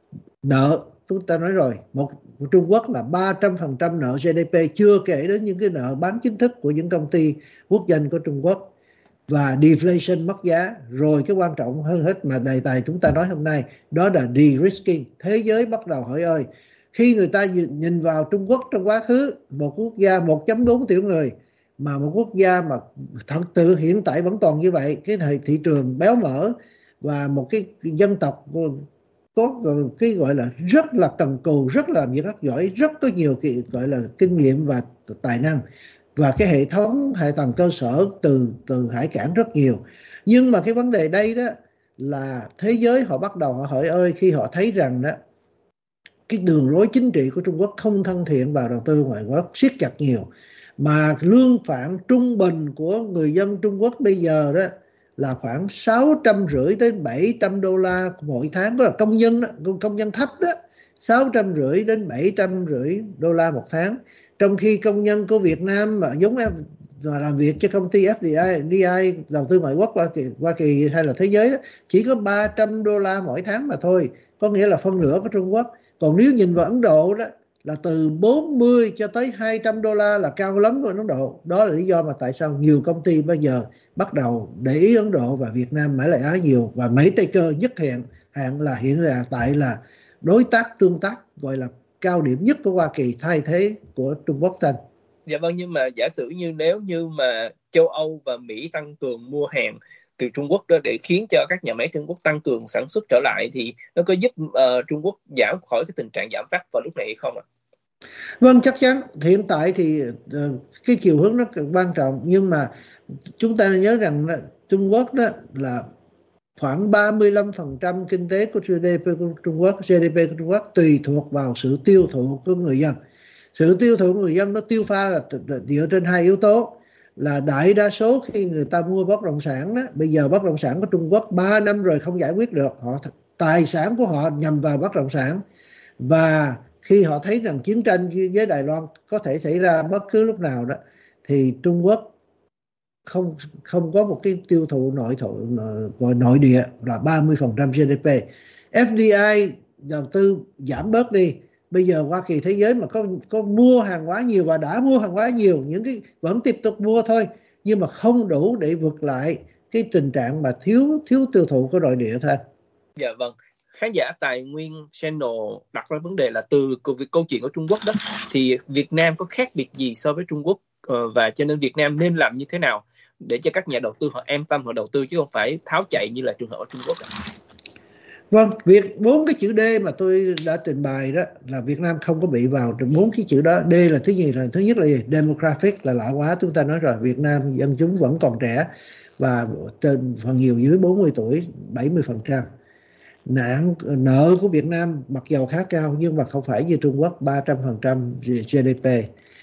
nợ, chúng ta nói rồi, một Trung Quốc là ba trăm phần trăm nợ giê đê pê, chưa kể đến những cái nợ bán chính thức của những công ty quốc doanh của Trung Quốc, và deflation, mất giá. Rồi cái quan trọng hơn hết mà đề tài chúng ta nói hôm nay, đó là de-risking. Thế giới bắt đầu hỏi ơi, khi người ta nhìn vào Trung Quốc trong quá khứ, một quốc gia một phẩy bốn tỷ người, mà một quốc gia mà thật sự hiện tại vẫn còn như vậy, cái thời thị trường béo mỡ, và một cái dân tộc có cái gọi là rất là cần cù, rất là làm việc rất giỏi, rất có nhiều cái gọi là kinh nghiệm và tài năng, và cái hệ thống hệ tầng cơ sở từ từ hải cảng rất nhiều. Nhưng mà cái vấn đề đây đó là thế giới họ bắt đầu họ hỏi ơi, khi họ thấy rằng đó cái đường lối chính trị của Trung Quốc không thân thiện vào đầu tư ngoại quốc, siết chặt nhiều, mà lương phản trung bình của người dân Trung Quốc bây giờ đó là khoảng sáu trăm rưỡi đến bảy trăm đô la mỗi tháng. Đó là công nhân đó, công nhân thấp đó, sáu trăm rưỡi đến bảy trăm rưỡi đô la một tháng. Trong khi công nhân của Việt Nam mà giống em mà làm việc cho công ty ép đê i, đê i đầu tư ngoại quốc Hoa Kỳ, Hoa Kỳ hay là thế giới đó, chỉ có ba trăm đô la mỗi tháng mà thôi, có nghĩa là phân nửa của Trung Quốc. Còn nếu nhìn vào Ấn Độ đó là từ bốn mươi cho tới hai trăm đô la là cao lắm của Ấn Độ. Đó là lý do mà tại sao nhiều công ty bây giờ bắt đầu để ý Ấn Độ và Việt Nam, Mã Lai Á nhiều, và Mỹ Tây Cơ nhất hiện hạn là hiện là tại là đối tác tương tác gọi là cao điểm nhất của Hoa Kỳ, thay thế của Trung Quốc thành. Dạ vâng, nhưng mà giả sử như nếu như mà châu Âu và Mỹ tăng cường mua hàng từ Trung Quốc đó để khiến cho các nhà máy Trung Quốc tăng cường sản xuất trở lại, thì nó có giúp uh, Trung Quốc giảm khỏi cái tình trạng giảm phát vào lúc này hay không ạ? Vâng, chắc chắn. Hiện tại thì uh, cái chiều hướng nó cực quan trọng, nhưng mà chúng ta nhớ rằng là Trung Quốc đó là khoảng ba mươi lăm phần trăm kinh tế của giê đê pê của Trung Quốc, giê đê pê của Trung Quốc tùy thuộc vào sự tiêu thụ của người dân. Sự tiêu thụ của người dân nó tiêu pha là dựa trên hai yếu tố, là đại đa số khi người ta mua bất động sản đó, bây giờ bất động sản của Trung Quốc ba năm rồi không giải quyết được, họ tài sản của họ nhằm vào bất động sản, và khi họ thấy rằng chiến tranh với Đài Loan có thể xảy ra bất cứ lúc nào đó, thì Trung Quốc không không có một cái tiêu thụ nội thổ gọi nội địa là ba mươi phần trăm giê đê pê. ép đê i đầu tư giảm bớt đi. Bây giờ Hoa Kỳ thế giới mà có có mua hàng hóa nhiều và đã mua hàng hóa nhiều, những cái vẫn tiếp tục mua thôi, nhưng mà không đủ để vượt lại cái tình trạng mà thiếu thiếu tiêu thụ của nội địa thôi. Dạ vâng. Khán giả Tài Nguyên Channel đặt ra vấn đề là từ câu chuyện của Trung Quốc đó, thì Việt Nam có khác biệt gì so với Trung Quốc, ờ, và cho nên Việt Nam nên làm như thế nào để cho các nhà đầu tư họ an tâm họ đầu tư, chứ không phải tháo chạy như là trường hợp ở Trung Quốc. Vâng, việc bốn cái chữ D mà tôi đã trình bày đó là Việt Nam không có bị vào bốn cái chữ đó. D là thứ gì? Là thứ nhất là gì? Demographic, là lão hóa. Chúng ta nói rồi, Việt Nam dân chúng vẫn còn trẻ và trên phần nhiều dưới bốn mươi tuổi, bảy mươi phần trăm. Nạn nợ của Việt Nam mặc dầu khá cao nhưng mà không phải như Trung Quốc ba trăm phần trăm giê đê pê.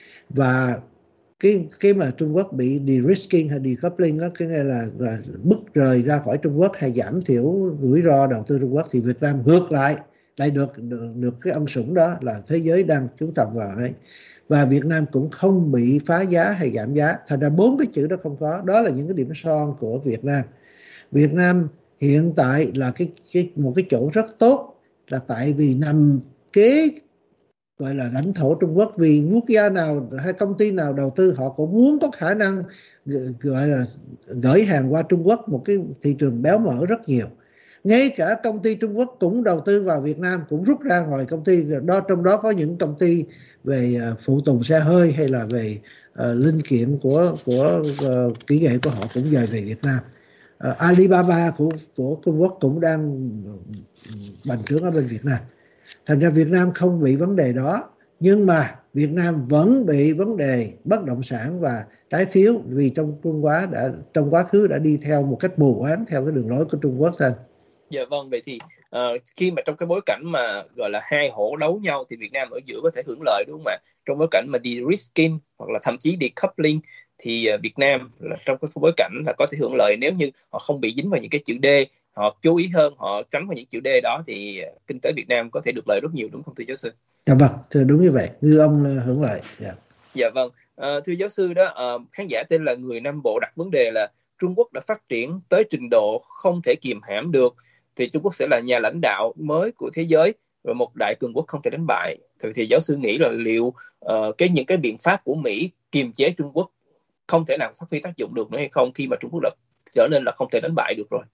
Và cái cái mà Trung Quốc bị de-risking hay decoupling đó, cái nghĩa là, là bứt rời ra khỏi Trung Quốc hay giảm thiểu rủi ro đầu tư Trung Quốc, thì Việt Nam ngược lại lại được, được được cái ân sủng đó, là thế giới đang chú trọng vào đấy, và Việt Nam cũng không bị phá giá hay giảm giá. Thành ra bốn cái chữ đó không có. Đó là những cái điểm son của Việt Nam. Việt Nam hiện tại là cái, cái một cái chỗ rất tốt, là tại vì nằm kế gọi là lãnh thổ Trung Quốc, vì quốc gia nào hay công ty nào đầu tư họ cũng muốn có khả năng gọi là gửi hàng qua Trung Quốc, một cái thị trường béo mỡ rất nhiều. Ngay cả công ty Trung Quốc cũng đầu tư vào Việt Nam, cũng rút ra ngoài công ty đó, trong đó có những công ty về phụ tùng xe hơi hay là về uh, linh kiện của của uh, kỹ nghệ của họ cũng dời về Việt Nam. Uh, Alibaba của của Trung Quốc cũng đang bành trướng ở bên Việt Nam. Thành ra Việt Nam không bị vấn đề đó, nhưng mà Việt Nam vẫn bị vấn đề bất động sản và trái phiếu, vì trong Trung Quốc đã trong quá khứ đã đi theo một cách mù quáng theo cái đường lối của Trung Quốc thôi. Dạ vâng, vậy thì uh, khi mà trong cái bối cảnh mà gọi là hai hổ đấu nhau thì Việt Nam ở giữa có thể hưởng lợi, đúng không ạ? Trong bối cảnh mà de-risking hoặc là thậm chí decoupling thì uh, Việt Nam là trong cái bối cảnh là có thể hưởng lợi nếu như họ không bị dính vào những cái chữ D, họ chú ý hơn, họ tránh vào những chữ D đó, thì uh, kinh tế Việt Nam có thể được lợi rất nhiều, đúng không thưa giáo sư? Dạ vâng, thưa đúng như vậy, như ông hưởng lợi. Dạ, dạ vâng. Uh, thưa giáo sư đó, uh, khán giả tên là Người Nam Bộ đặt vấn đề là Trung Quốc đã phát triển tới trình độ không thể kiềm hãm được, thì Trung Quốc sẽ là nhà lãnh đạo mới của thế giới và một đại cường quốc không thể đánh bại. Thì, thì giáo sư nghĩ là liệu uh, cái những cái biện pháp của Mỹ kiềm chế Trung Quốc không thể nào phát huy tác dụng được nữa hay không, khi mà Trung Quốc đã trở nên là không thể đánh bại được rồi?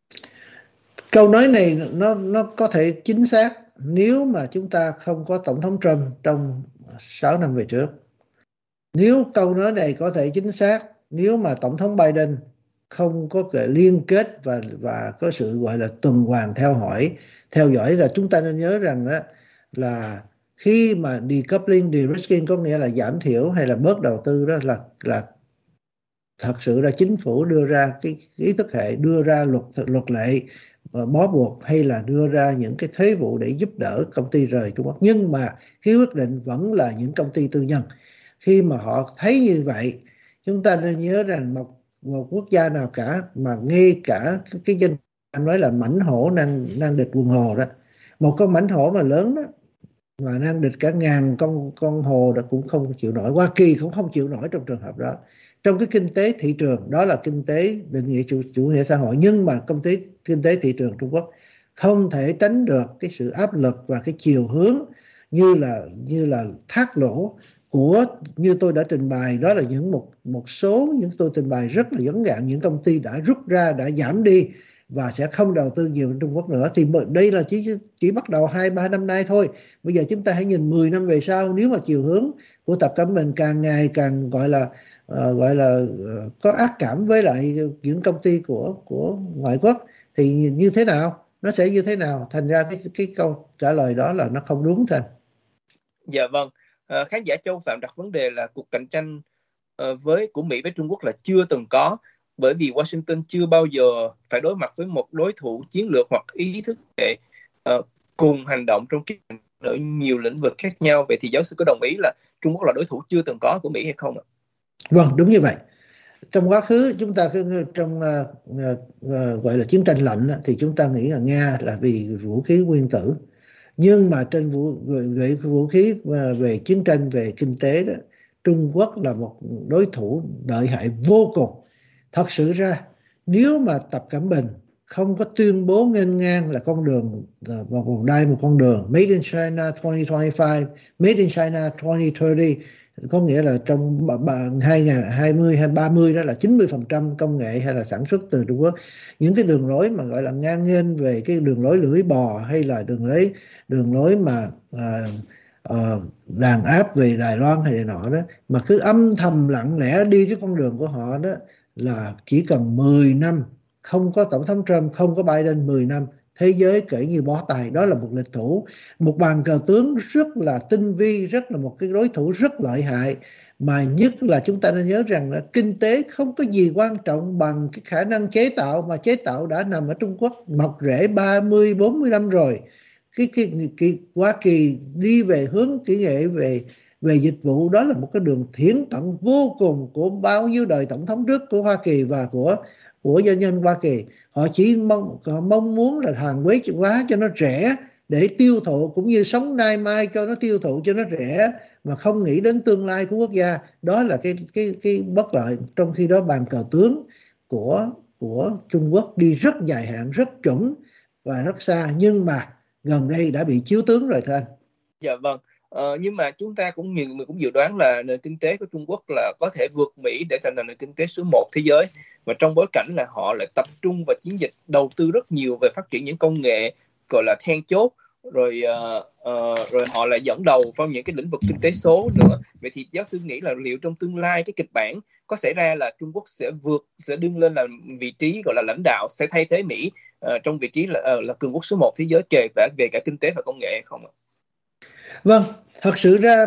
Câu nói này nó nó có thể chính xác nếu mà chúng ta không có Tổng thống Trump trong sáu năm về trước. Nếu câu nói này có thể chính xác nếu mà Tổng thống Biden không có cái liên kết và và có sự gọi là tuần hoàn theo hỏi theo dõi. Là chúng ta nên nhớ rằng đó là khi mà decoupling, de-risking có nghĩa là giảm thiểu hay là bớt đầu tư, đó là là thật sự là chính phủ đưa ra cái ý thức hệ, đưa ra luật luật lệ bó buộc hay là đưa ra những cái thuế vụ để giúp đỡ công ty rời Trung Quốc, nhưng mà cái quyết định vẫn là những công ty tư nhân. Khi mà họ thấy như vậy, chúng ta nên nhớ rằng một, một quốc gia nào cả, mà ngay cả cái, cái danh anh nói là mãnh hổ năng năng địch quần hồ đó, một con mãnh hổ mà lớn đó mà năng địch cả ngàn con con hồ đó cũng không chịu nổi. Hoa Kỳ cũng không chịu nổi trong trường hợp đó. Trong cái kinh tế thị trường, đó là kinh tế định nghĩa chủ, chủ nghĩa xã hội, nhưng mà kinh tế kinh tế thị trường Trung Quốc không thể tránh được cái sự áp lực và cái chiều hướng như là như là thác lỗ của, như tôi đã trình bày, đó là những một một số những tôi trình bày rất là ngắn gọn, những công ty đã rút ra, đã giảm đi và sẽ không đầu tư nhiều ở Trung Quốc nữa. Thì đây là chỉ chỉ bắt đầu hai ba năm nay thôi. Bây giờ chúng ta hãy nhìn mười năm về sau, nếu mà chiều hướng của Tập Cận Bình càng ngày càng gọi là uh, gọi là uh, có ác cảm với lại những công ty của của ngoại quốc thì như thế nào, nó sẽ như thế nào? Thành ra cái cái câu trả lời đó là nó không đúng thôi. Dạ vâng. À, khán giả Châu Phạm đặt vấn đề là cuộc cạnh tranh uh, với của Mỹ với Trung Quốc là chưa từng có, bởi vì Washington chưa bao giờ phải đối mặt với một đối thủ chiến lược hoặc ý thức hệ uh, cùng hành động trong cái ở nhiều lĩnh vực khác nhau. Vậy thì giáo sư có đồng ý là Trung Quốc là đối thủ chưa từng có của Mỹ hay không ạ? Vâng, đúng như vậy. Trong quá khứ chúng ta trong uh, uh, gọi là chiến tranh lạnh thì chúng ta nghĩ là Nga là vì vũ khí nguyên tử, nhưng mà trên vũ về vũ khí về chiến tranh về kinh tế đó, Trung Quốc là một đối thủ lợi hại vô cùng. Thật sự ra nếu mà Tập Cận Bình không có tuyên bố nghênh ngang là con đường một vòng đai một con đường Made in China twenty twenty-five, Made in China twenty thirty, có nghĩa là trong hai nghìn hai mươi hay ba mươi đó là chín mươi phần trăm công nghệ hay là sản xuất từ Trung Quốc. Những cái đường lối mà gọi là ngang nghênh về cái đường lối lưỡi bò hay là đường lối đường lối mà à, à, đàn áp về Đài Loan hay này nọ đó, mà cứ âm thầm lặng lẽ đi cái con đường của họ đó, là chỉ cần mười năm không có tổng thống Trump, không có Biden, mười năm thế giới kể như bó tay. Đó là một lịch thủ, một bàn cờ tướng rất là tinh vi, rất là một cái đối thủ rất lợi hại. Mà nhất là chúng ta nên nhớ rằng là kinh tế không có gì quan trọng bằng cái khả năng chế tạo, mà chế tạo đã nằm ở Trung Quốc mọc rễ ba mươi bốn mươi năm rồi. Cái, cái, cái Hoa Kỳ đi về hướng kỹ nghệ về về dịch vụ, đó là một cái đường thiển cận vô cùng của bao nhiêu đời tổng thống trước của Hoa Kỳ và của của doanh nhân Hoa Kỳ. Họ chỉ mong họ mong muốn là hàng quế hóa cho nó rẻ để tiêu thụ, cũng như sống nay mai cho nó tiêu thụ cho nó rẻ, mà không nghĩ đến tương lai của quốc gia. Đó là cái cái cái bất lợi. Trong khi đó bàn cờ tướng của của Trung Quốc đi rất dài hạn, rất chuẩn và rất xa, nhưng mà gần đây đã bị chiếu tướng rồi thưa anh. Dạ vâng. Ờ, nhưng mà chúng ta cũng nhiều người cũng dự đoán là nền kinh tế của Trung Quốc là có thể vượt Mỹ để thành nền kinh tế số một thế giới, và trong bối cảnh là họ lại tập trung vào chiến dịch, đầu tư rất nhiều về phát triển những công nghệ gọi là then chốt, rồi uh, uh, rồi họ lại dẫn đầu trong những cái lĩnh vực kinh tế số nữa. Vậy thì giáo sư nghĩ là liệu trong tương lai cái kịch bản có xảy ra là Trung Quốc sẽ vượt sẽ đứng lên là vị trí gọi là lãnh đạo, sẽ thay thế Mỹ uh, trong vị trí là, uh, là cường quốc số một thế giới kể cả về cả kinh tế và công nghệ hay không ạ? Vâng, thật sự ra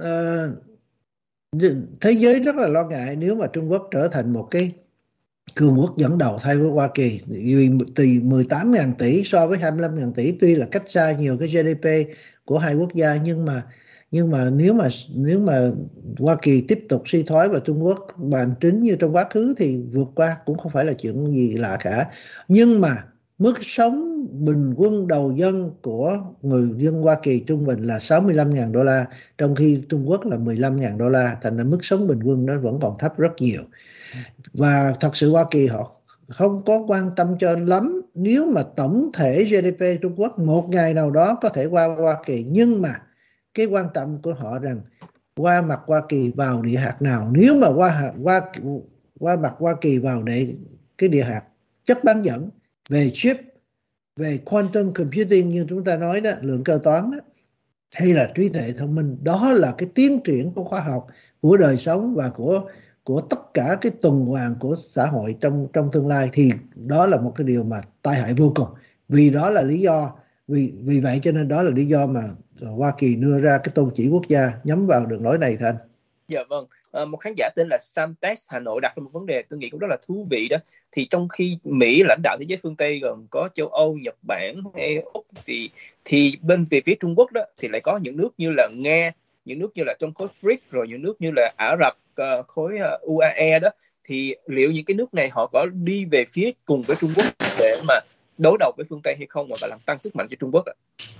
uh, thế giới rất là lo ngại nếu mà Trung Quốc trở thành một cái cường quốc dẫn đầu thay với Hoa Kỳ. Vì từ mười tám nghìn tỷ so với hai mươi lăm nghìn tỷ, tuy là cách xa nhiều cái giê đê pê của hai quốc gia, nhưng mà nhưng mà nếu mà nếu mà Hoa Kỳ tiếp tục suy thoái và Trung Quốc bàn trứng như trong quá khứ thì vượt qua cũng không phải là chuyện gì lạ cả. Nhưng mà mức sống bình quân đầu dân của người dân Hoa Kỳ trung bình là sáu mươi lăm nghìn đô la, trong khi Trung Quốc là mười lăm nghìn đô la, thành ra mức sống bình quân nó vẫn còn thấp rất nhiều. Và thật sự Hoa Kỳ họ không có quan tâm cho lắm nếu mà tổng thể giê đê pê Trung Quốc một ngày nào đó có thể qua Hoa Kỳ, nhưng mà cái quan trọng của họ rằng qua mặt Hoa Kỳ vào địa hạt nào. Nếu mà qua qua qua mặt Hoa Kỳ vào để cái địa hạt chất bán dẫn về chip, về quantum computing như chúng ta nói đó, lượng cơ toán đó, hay là trí tuệ thông minh, đó là cái tiến triển của khoa học, của đời sống và của của tất cả cái tuần hoàn của xã hội trong trong tương lai, thì đó là một cái điều mà tai hại vô cùng. Vì đó là lý do vì vì vậy cho nên đó là lý do mà Hoa Kỳ đưa ra cái tôn chỉ quốc gia nhắm vào đường lối này thôi. Dạ vâng. À, một khán giả tên là Samtex Hà Nội đặt ra một vấn đề tôi nghĩ cũng rất là thú vị đó. Thì trong khi Mỹ lãnh đạo thế giới phương Tây gồm có châu Âu, Nhật Bản hay Úc, thì thì bên về phía Trung Quốc đó thì lại có những nước như là Nga, những nước như là trong khối bê rê i xê, rồi những nước như là Ả Rập, uh, khối uh, u a e đó, thì liệu những cái nước này họ có đi về phía cùng với Trung Quốc để mà đối đầu với phương Tây hay không, và làm tăng sức mạnh cho Trung Quốc ạ?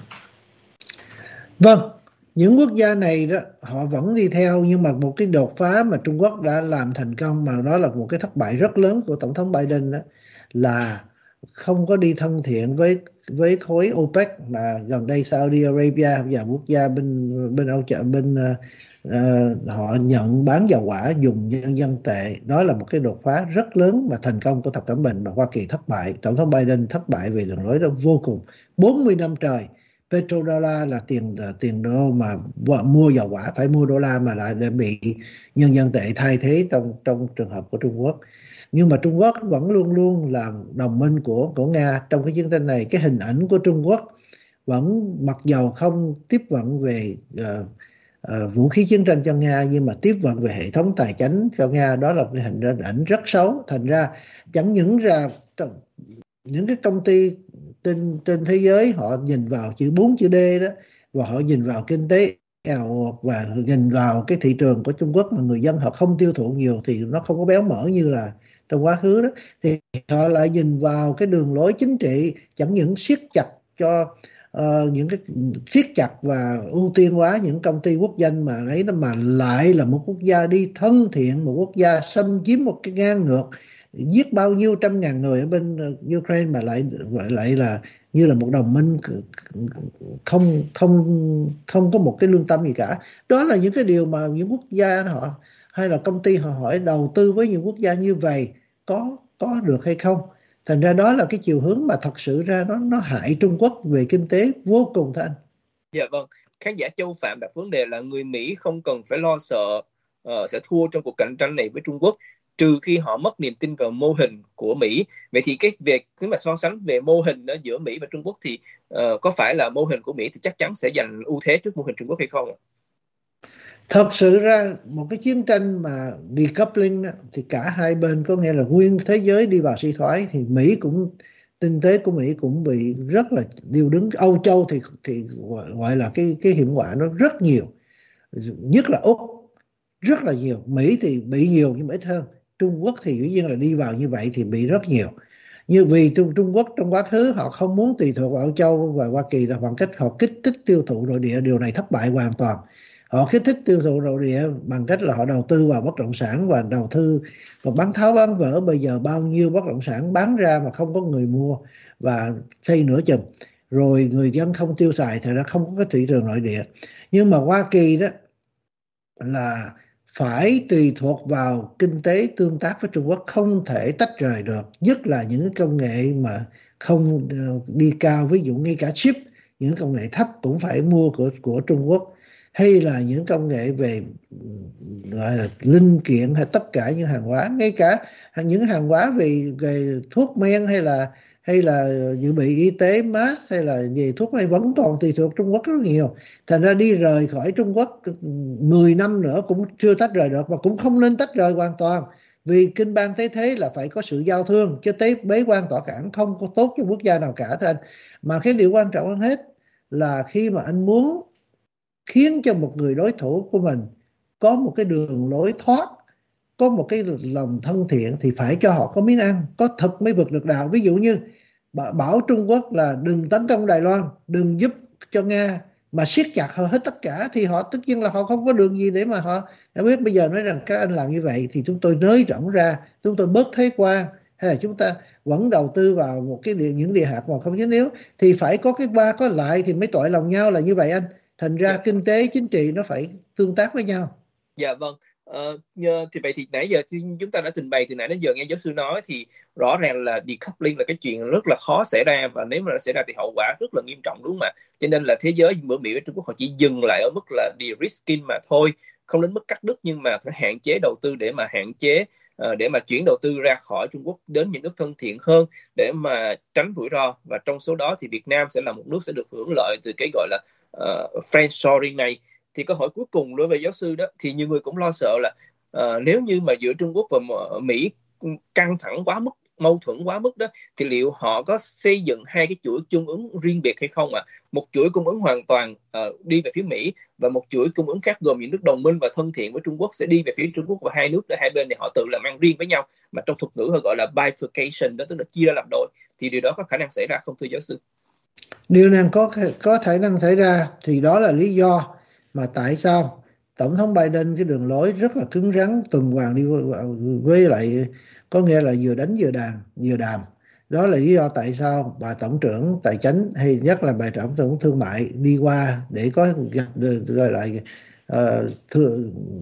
Vâng, những quốc gia này đó họ vẫn đi theo, nhưng mà một cái đột phá mà Trung Quốc đã làm thành công, mà đó là một cái thất bại rất lớn của tổng thống Biden đó, là không có đi thân thiện với với khối OPEC, mà gần đây Saudi Arabia và quốc gia bên bên Âu trợ bên uh, uh, họ nhận bán dầu hỏa dùng nhân dân tệ. Đó là một cái đột phá rất lớn và thành công của Tập Cận Bình, mà Hoa Kỳ thất bại. Tổng thống Biden thất bại vì đường lối đó vô cùng. bốn mươi năm trời petrodollar là tiền tiền đô mà mua dầu hỏa phải mua đô la, mà lại bị nhân dân tệ thay thế trong trong trường hợp của Trung Quốc. Nhưng mà Trung Quốc vẫn luôn luôn là đồng minh của của Nga trong cái chiến tranh này. Cái hình ảnh của Trung Quốc vẫn, mặc dầu không tiếp vận về uh, uh, vũ khí chiến tranh cho Nga, nhưng mà tiếp vận về hệ thống tài chính cho Nga, đó là cái hình ảnh rất xấu. Thành ra chẳng những ra những cái công ty trên trên thế giới họ nhìn vào chữ bốn chữ D đó, và họ nhìn vào kinh tế eo và nhìn vào cái thị trường của Trung Quốc mà người dân họ không tiêu thụ nhiều thì nó không có béo mỡ như là trong quá khứ đó, thì họ lại nhìn vào cái đường lối chính trị chẳng những siết chặt cho uh, những cái siết chặt và ưu tiên hóa những công ty quốc doanh mà ấy, mà lại là một quốc gia đi thân thiện, một quốc gia xâm chiếm một cái ngang ngược, giết bao nhiêu trăm ngàn người ở bên Ukraine mà lại lại, lại là như là một đồng minh không không không có một cái lương tâm gì cả. Đó là những cái điều mà những quốc gia họ hay là công ty họ hỏi đầu tư với những quốc gia như vậy có có được hay không. Thành ra đó là cái chiều hướng mà thật sự ra nó nó hại Trung Quốc về kinh tế vô cùng thưa anh. Dạ vâng, khán giả Châu Phạm đặt vấn đề là người Mỹ không cần phải lo sợ uh, sẽ thua trong cuộc cạnh tranh này với Trung Quốc, trừ khi họ mất niềm tin vào mô hình của Mỹ. Vậy thì cái việc nếu mà so sánh về mô hình đó giữa Mỹ và Trung Quốc thì uh, có phải là mô hình của Mỹ thì chắc chắn sẽ giành ưu thế trước mô hình Trung Quốc hay không ạ? Thật sự ra một cái chiến tranh mà decoupling đó, thì cả hai bên có nghĩa là nguyên thế giới đi vào suy thoái thì Mỹ cũng kinh tế của Mỹ cũng bị rất là điêu đứng. Âu Châu thì thì gọi là cái cái hiểm họa nó rất nhiều, nhất là Úc rất là nhiều. Mỹ thì bị nhiều nhưng mà ít hơn. Trung Quốc thì dĩ nhiên là đi vào như vậy thì bị rất nhiều. Như vì Trung Trung Quốc trong quá khứ họ không muốn tùy thuộc vào Âu Châu và Hoa Kỳ là bằng cách họ kích thích tiêu thụ nội địa, điều này thất bại hoàn toàn. Họ kích thích tiêu thụ nội địa bằng cách là họ đầu tư vào bất động sản và đầu tư và bán tháo bán vỡ. Bây giờ bao nhiêu bất động sản bán ra mà không có người mua và xây nửa chừng, rồi người dân không tiêu xài thì nó không có cái thị trường nội địa. Nhưng mà Hoa Kỳ đó là phải tùy thuộc vào kinh tế tương tác với Trung Quốc, không thể tách rời được, nhất là những công nghệ mà không đi cao, ví dụ ngay cả chip, những công nghệ thấp cũng phải mua của của Trung Quốc, hay là những công nghệ về gọi là linh kiện hay tất cả những hàng hóa, ngay cả những hàng hóa về về thuốc men hay là hay là dự bị y tế, mask hay là về thuốc này vẫn còn tùy thuộc Trung Quốc rất nhiều. Thành ra đi rời khỏi Trung Quốc mười năm nữa cũng chưa tách rời được, và cũng không nên tách rời hoàn toàn, vì kinh bang thế thế là phải có sự giao thương, chứ tế bế quan tỏa cảng không có tốt cho quốc gia nào cả thôi anh. Mà cái điều quan trọng hơn hết là khi mà anh muốn khiến cho một người đối thủ của mình có một cái đường lối thoát, có một cái lòng thân thiện thì phải cho họ có miếng ăn, có thực mới vượt được đạo. Ví dụ như bảo Trung Quốc là đừng tấn công Đài Loan, đừng giúp cho Nga, mà siết chặt họ hết tất cả thì họ tất nhiên là họ không có đường gì để mà họ đã biết. Bây giờ nói rằng các anh làm như vậy thì chúng tôi nới rộng ra, chúng tôi bớt thuế quan, hay là chúng ta vẫn đầu tư vào một cái địa, những địa hạt mà không chính yếu, thì phải có cái ba có lại thì mới tội lòng nhau, là như vậy anh. Thành ra kinh tế chính trị nó phải tương tác với nhau. Dạ vâng. Ờ, thì vậy thì nãy giờ chúng ta đã trình bày từ nãy đến giờ nghe giáo sư nói thì rõ ràng là decoupling là cái chuyện rất là khó xảy ra, và nếu mà nó xảy ra thì hậu quả rất là nghiêm trọng, đúng không ạ? Cho nên là thế giới bữa Mỹ với Trung Quốc họ chỉ dừng lại ở mức là de-risking mà thôi, không đến mức cắt đứt, nhưng mà phải hạn chế đầu tư để mà hạn chế uh, để mà chuyển đầu tư ra khỏi Trung Quốc đến những nước thân thiện hơn để mà tránh rủi ro. Và trong số đó thì Việt Nam sẽ là một nước sẽ được hưởng lợi từ cái gọi là uh, friendshoring này. Thì câu hỏi cuối cùng đối với giáo sư đó, thì nhiều người cũng lo sợ là uh, nếu như mà giữa Trung Quốc và Mỹ căng thẳng quá mức, mâu thuẫn quá mức đó, thì liệu họ có xây dựng hai cái chuỗi cung ứng riêng biệt hay không ạ? À? Một chuỗi cung ứng hoàn toàn uh, đi về phía Mỹ, và một chuỗi cung ứng khác gồm những nước đồng minh và thân thiện với Trung Quốc sẽ đi về phía Trung Quốc, và hai nước đó, hai bên này họ tự làm ăn riêng với nhau, mà trong thuật ngữ họ gọi là bifurcation đó, tức là chia ra làm đôi. Thì điều đó có khả năng xảy ra không thưa giáo sư? Điều này có có khả năng xảy ra, thì đó là lý do mà tại sao Tổng thống Biden cái đường lối rất là cứng rắn, tuần hoàn đi với lại, có nghĩa là vừa đánh vừa đàn vừa đàm. Đó là lý do tại sao bà tổng trưởng tài chính hay nhất là bà tổng trưởng thương mại đi qua để có gặp rồi lại uh, thưa,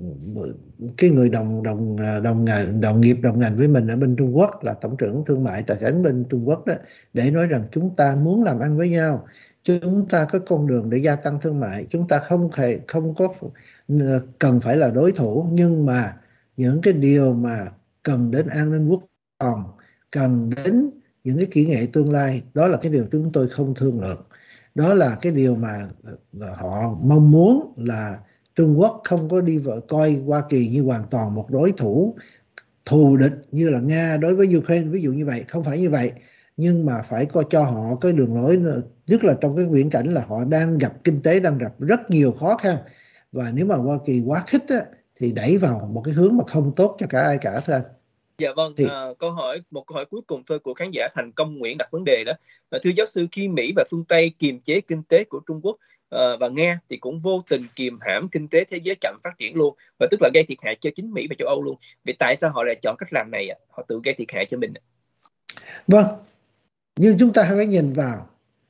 cái người đồng đồng đồng ngành đồng nghiệp đồng ngành với mình ở bên Trung Quốc là tổng trưởng thương mại tài chính bên Trung Quốc đó, để nói rằng chúng ta muốn làm ăn với nhau, chúng ta có con đường để gia tăng thương mại, chúng ta không thể không có cần phải là đối thủ, nhưng mà những cái điều mà cần đến an ninh quốc phòng, cần đến những cái kỹ nghệ tương lai, đó là cái điều chúng tôi không thương lượng. Đó là cái điều mà họ mong muốn, là Trung Quốc không có đi vợ coi Hoa Kỳ như hoàn toàn một đối thủ thù địch như là Nga đối với Ukraine, ví dụ như vậy. Không phải như vậy. nhưng mà phải coi cho họ cái đường lối, nhất là trong cái viễn cảnh là họ đang gặp kinh tế đang gặp rất nhiều khó khăn, và nếu mà Hoa Kỳ quá khích á, thì đẩy vào một cái hướng mà không tốt cho cả ai cả thôi anh. Dạ vâng, thì... à, câu hỏi một câu hỏi cuối cùng thôi của khán giả Thành Công Nguyễn đặt vấn đề đó. À, thưa giáo sư, khi Mỹ và phương Tây kiềm chế kinh tế của Trung Quốc à, và Nga thì cũng vô tình kiềm hãm kinh tế thế giới chậm phát triển luôn, và tức là gây thiệt hại cho chính Mỹ và châu Âu luôn. Vậy tại sao họ lại chọn cách làm này? Họ tự gây thiệt hại cho mình. Vâng, nhưng chúng ta phải nhìn vào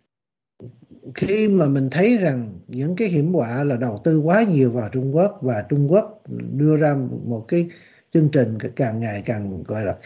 khi mà mình thấy rằng những cái hiểm họa là đầu tư quá nhiều vào Trung Quốc, và Trung Quốc đưa ra một cái chương trình càng ngày càng gọi là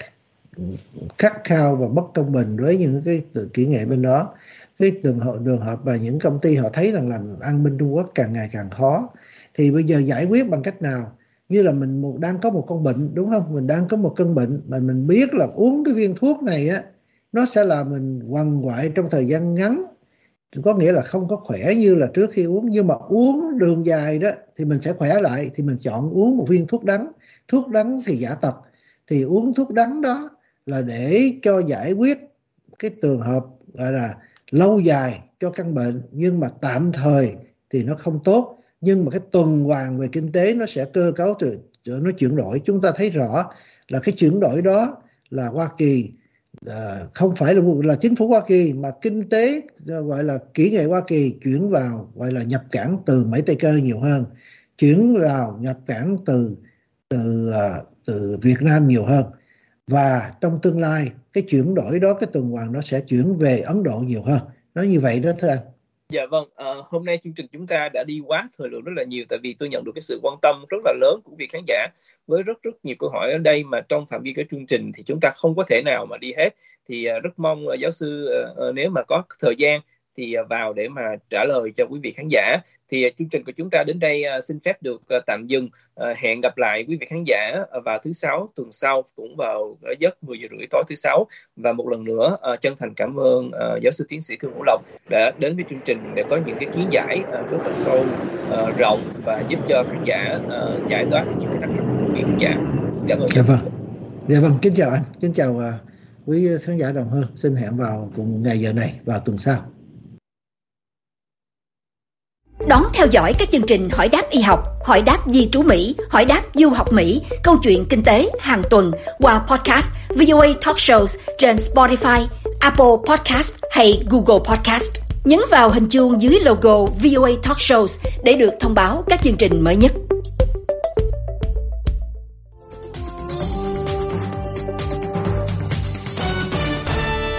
khắc khao và bất công bình với những cái tự kỹ nghệ bên đó. Cái trường hợp, trường hợp và những công ty họ thấy rằng làm ăn bên Trung Quốc càng ngày càng khó, thì bây giờ giải quyết bằng cách nào? Như là mình một, đang có một con bệnh, đúng không? Mình đang có một cơn bệnh mà mình biết là uống cái viên thuốc này á, nó sẽ làm mình quằn quại trong thời gian ngắn, có nghĩa là không có khỏe như là trước khi uống, nhưng mà uống đường dài đó thì mình sẽ khỏe lại, thì mình chọn uống một viên thuốc đắng. Thuốc đắng thì giả tật, thì uống thuốc đắng đó là để cho giải quyết cái trường hợp gọi là lâu dài cho căn bệnh, nhưng mà tạm thời thì nó không tốt, nhưng mà cái tuần hoàn về kinh tế nó sẽ cơ cấu từ nó chuyển đổi. Chúng ta thấy rõ là cái chuyển đổi đó là Hoa Kỳ, À, không phải là, là chính phủ Hoa Kỳ, mà kinh tế gọi là kỹ nghệ Hoa Kỳ chuyển vào gọi là nhập cảng từ Mỹ Tây Cơ nhiều hơn, chuyển vào nhập cảng từ từ từ Việt Nam nhiều hơn, và trong tương lai cái chuyển đổi đó, cái tuần hoàn nó sẽ chuyển về Ấn Độ nhiều hơn. Nói như vậy đó thưa anh. Dạ vâng, à, hôm nay chương trình chúng ta đã đi quá thời lượng rất là nhiều, tại vì tôi nhận được cái sự quan tâm rất là lớn của vị khán giả với rất rất nhiều câu hỏi ở đây, mà trong phạm vi cái chương trình thì chúng ta không có thể nào mà đi hết. Thì uh, rất mong uh, giáo sư uh, nếu mà có thời gian thì uh, vào để mà trả lời cho quý vị khán giả. Thì uh, chương trình của chúng ta đến đây uh, xin phép được uh, tạm dừng. Uh, hẹn gặp lại quý vị khán giả uh, vào thứ sáu tuần sau, cũng vào uh, giấc mười giờ rưỡi tối thứ sáu. Và một lần nữa uh, chân thành cảm ơn uh, giáo sư tiến sĩ Khương Hữu Lộc đã đến với chương trình để có những cái kiến giải uh, rất là sâu, uh, rộng và giúp cho khán giả uh, giải đáp những cái thắc mắc của quý khán giả. Xin cảm ơn. Dạ vâng, dạ vâng, kính chào anh, kính chào uh, quý khán giả đồng hương. Xin hẹn vào cùng ngày giờ này vào tuần sau. Đón theo dõi các chương trình Hỏi đáp y học, Hỏi đáp di trú Mỹ, Hỏi đáp du học Mỹ, Câu chuyện kinh tế hàng tuần qua podcast vê o a Talk Shows trên Spotify, Apple Podcast hay Google Podcast. Nhấn vào hình chuông dưới logo vê o a Talk Shows để được thông báo các chương trình mới nhất.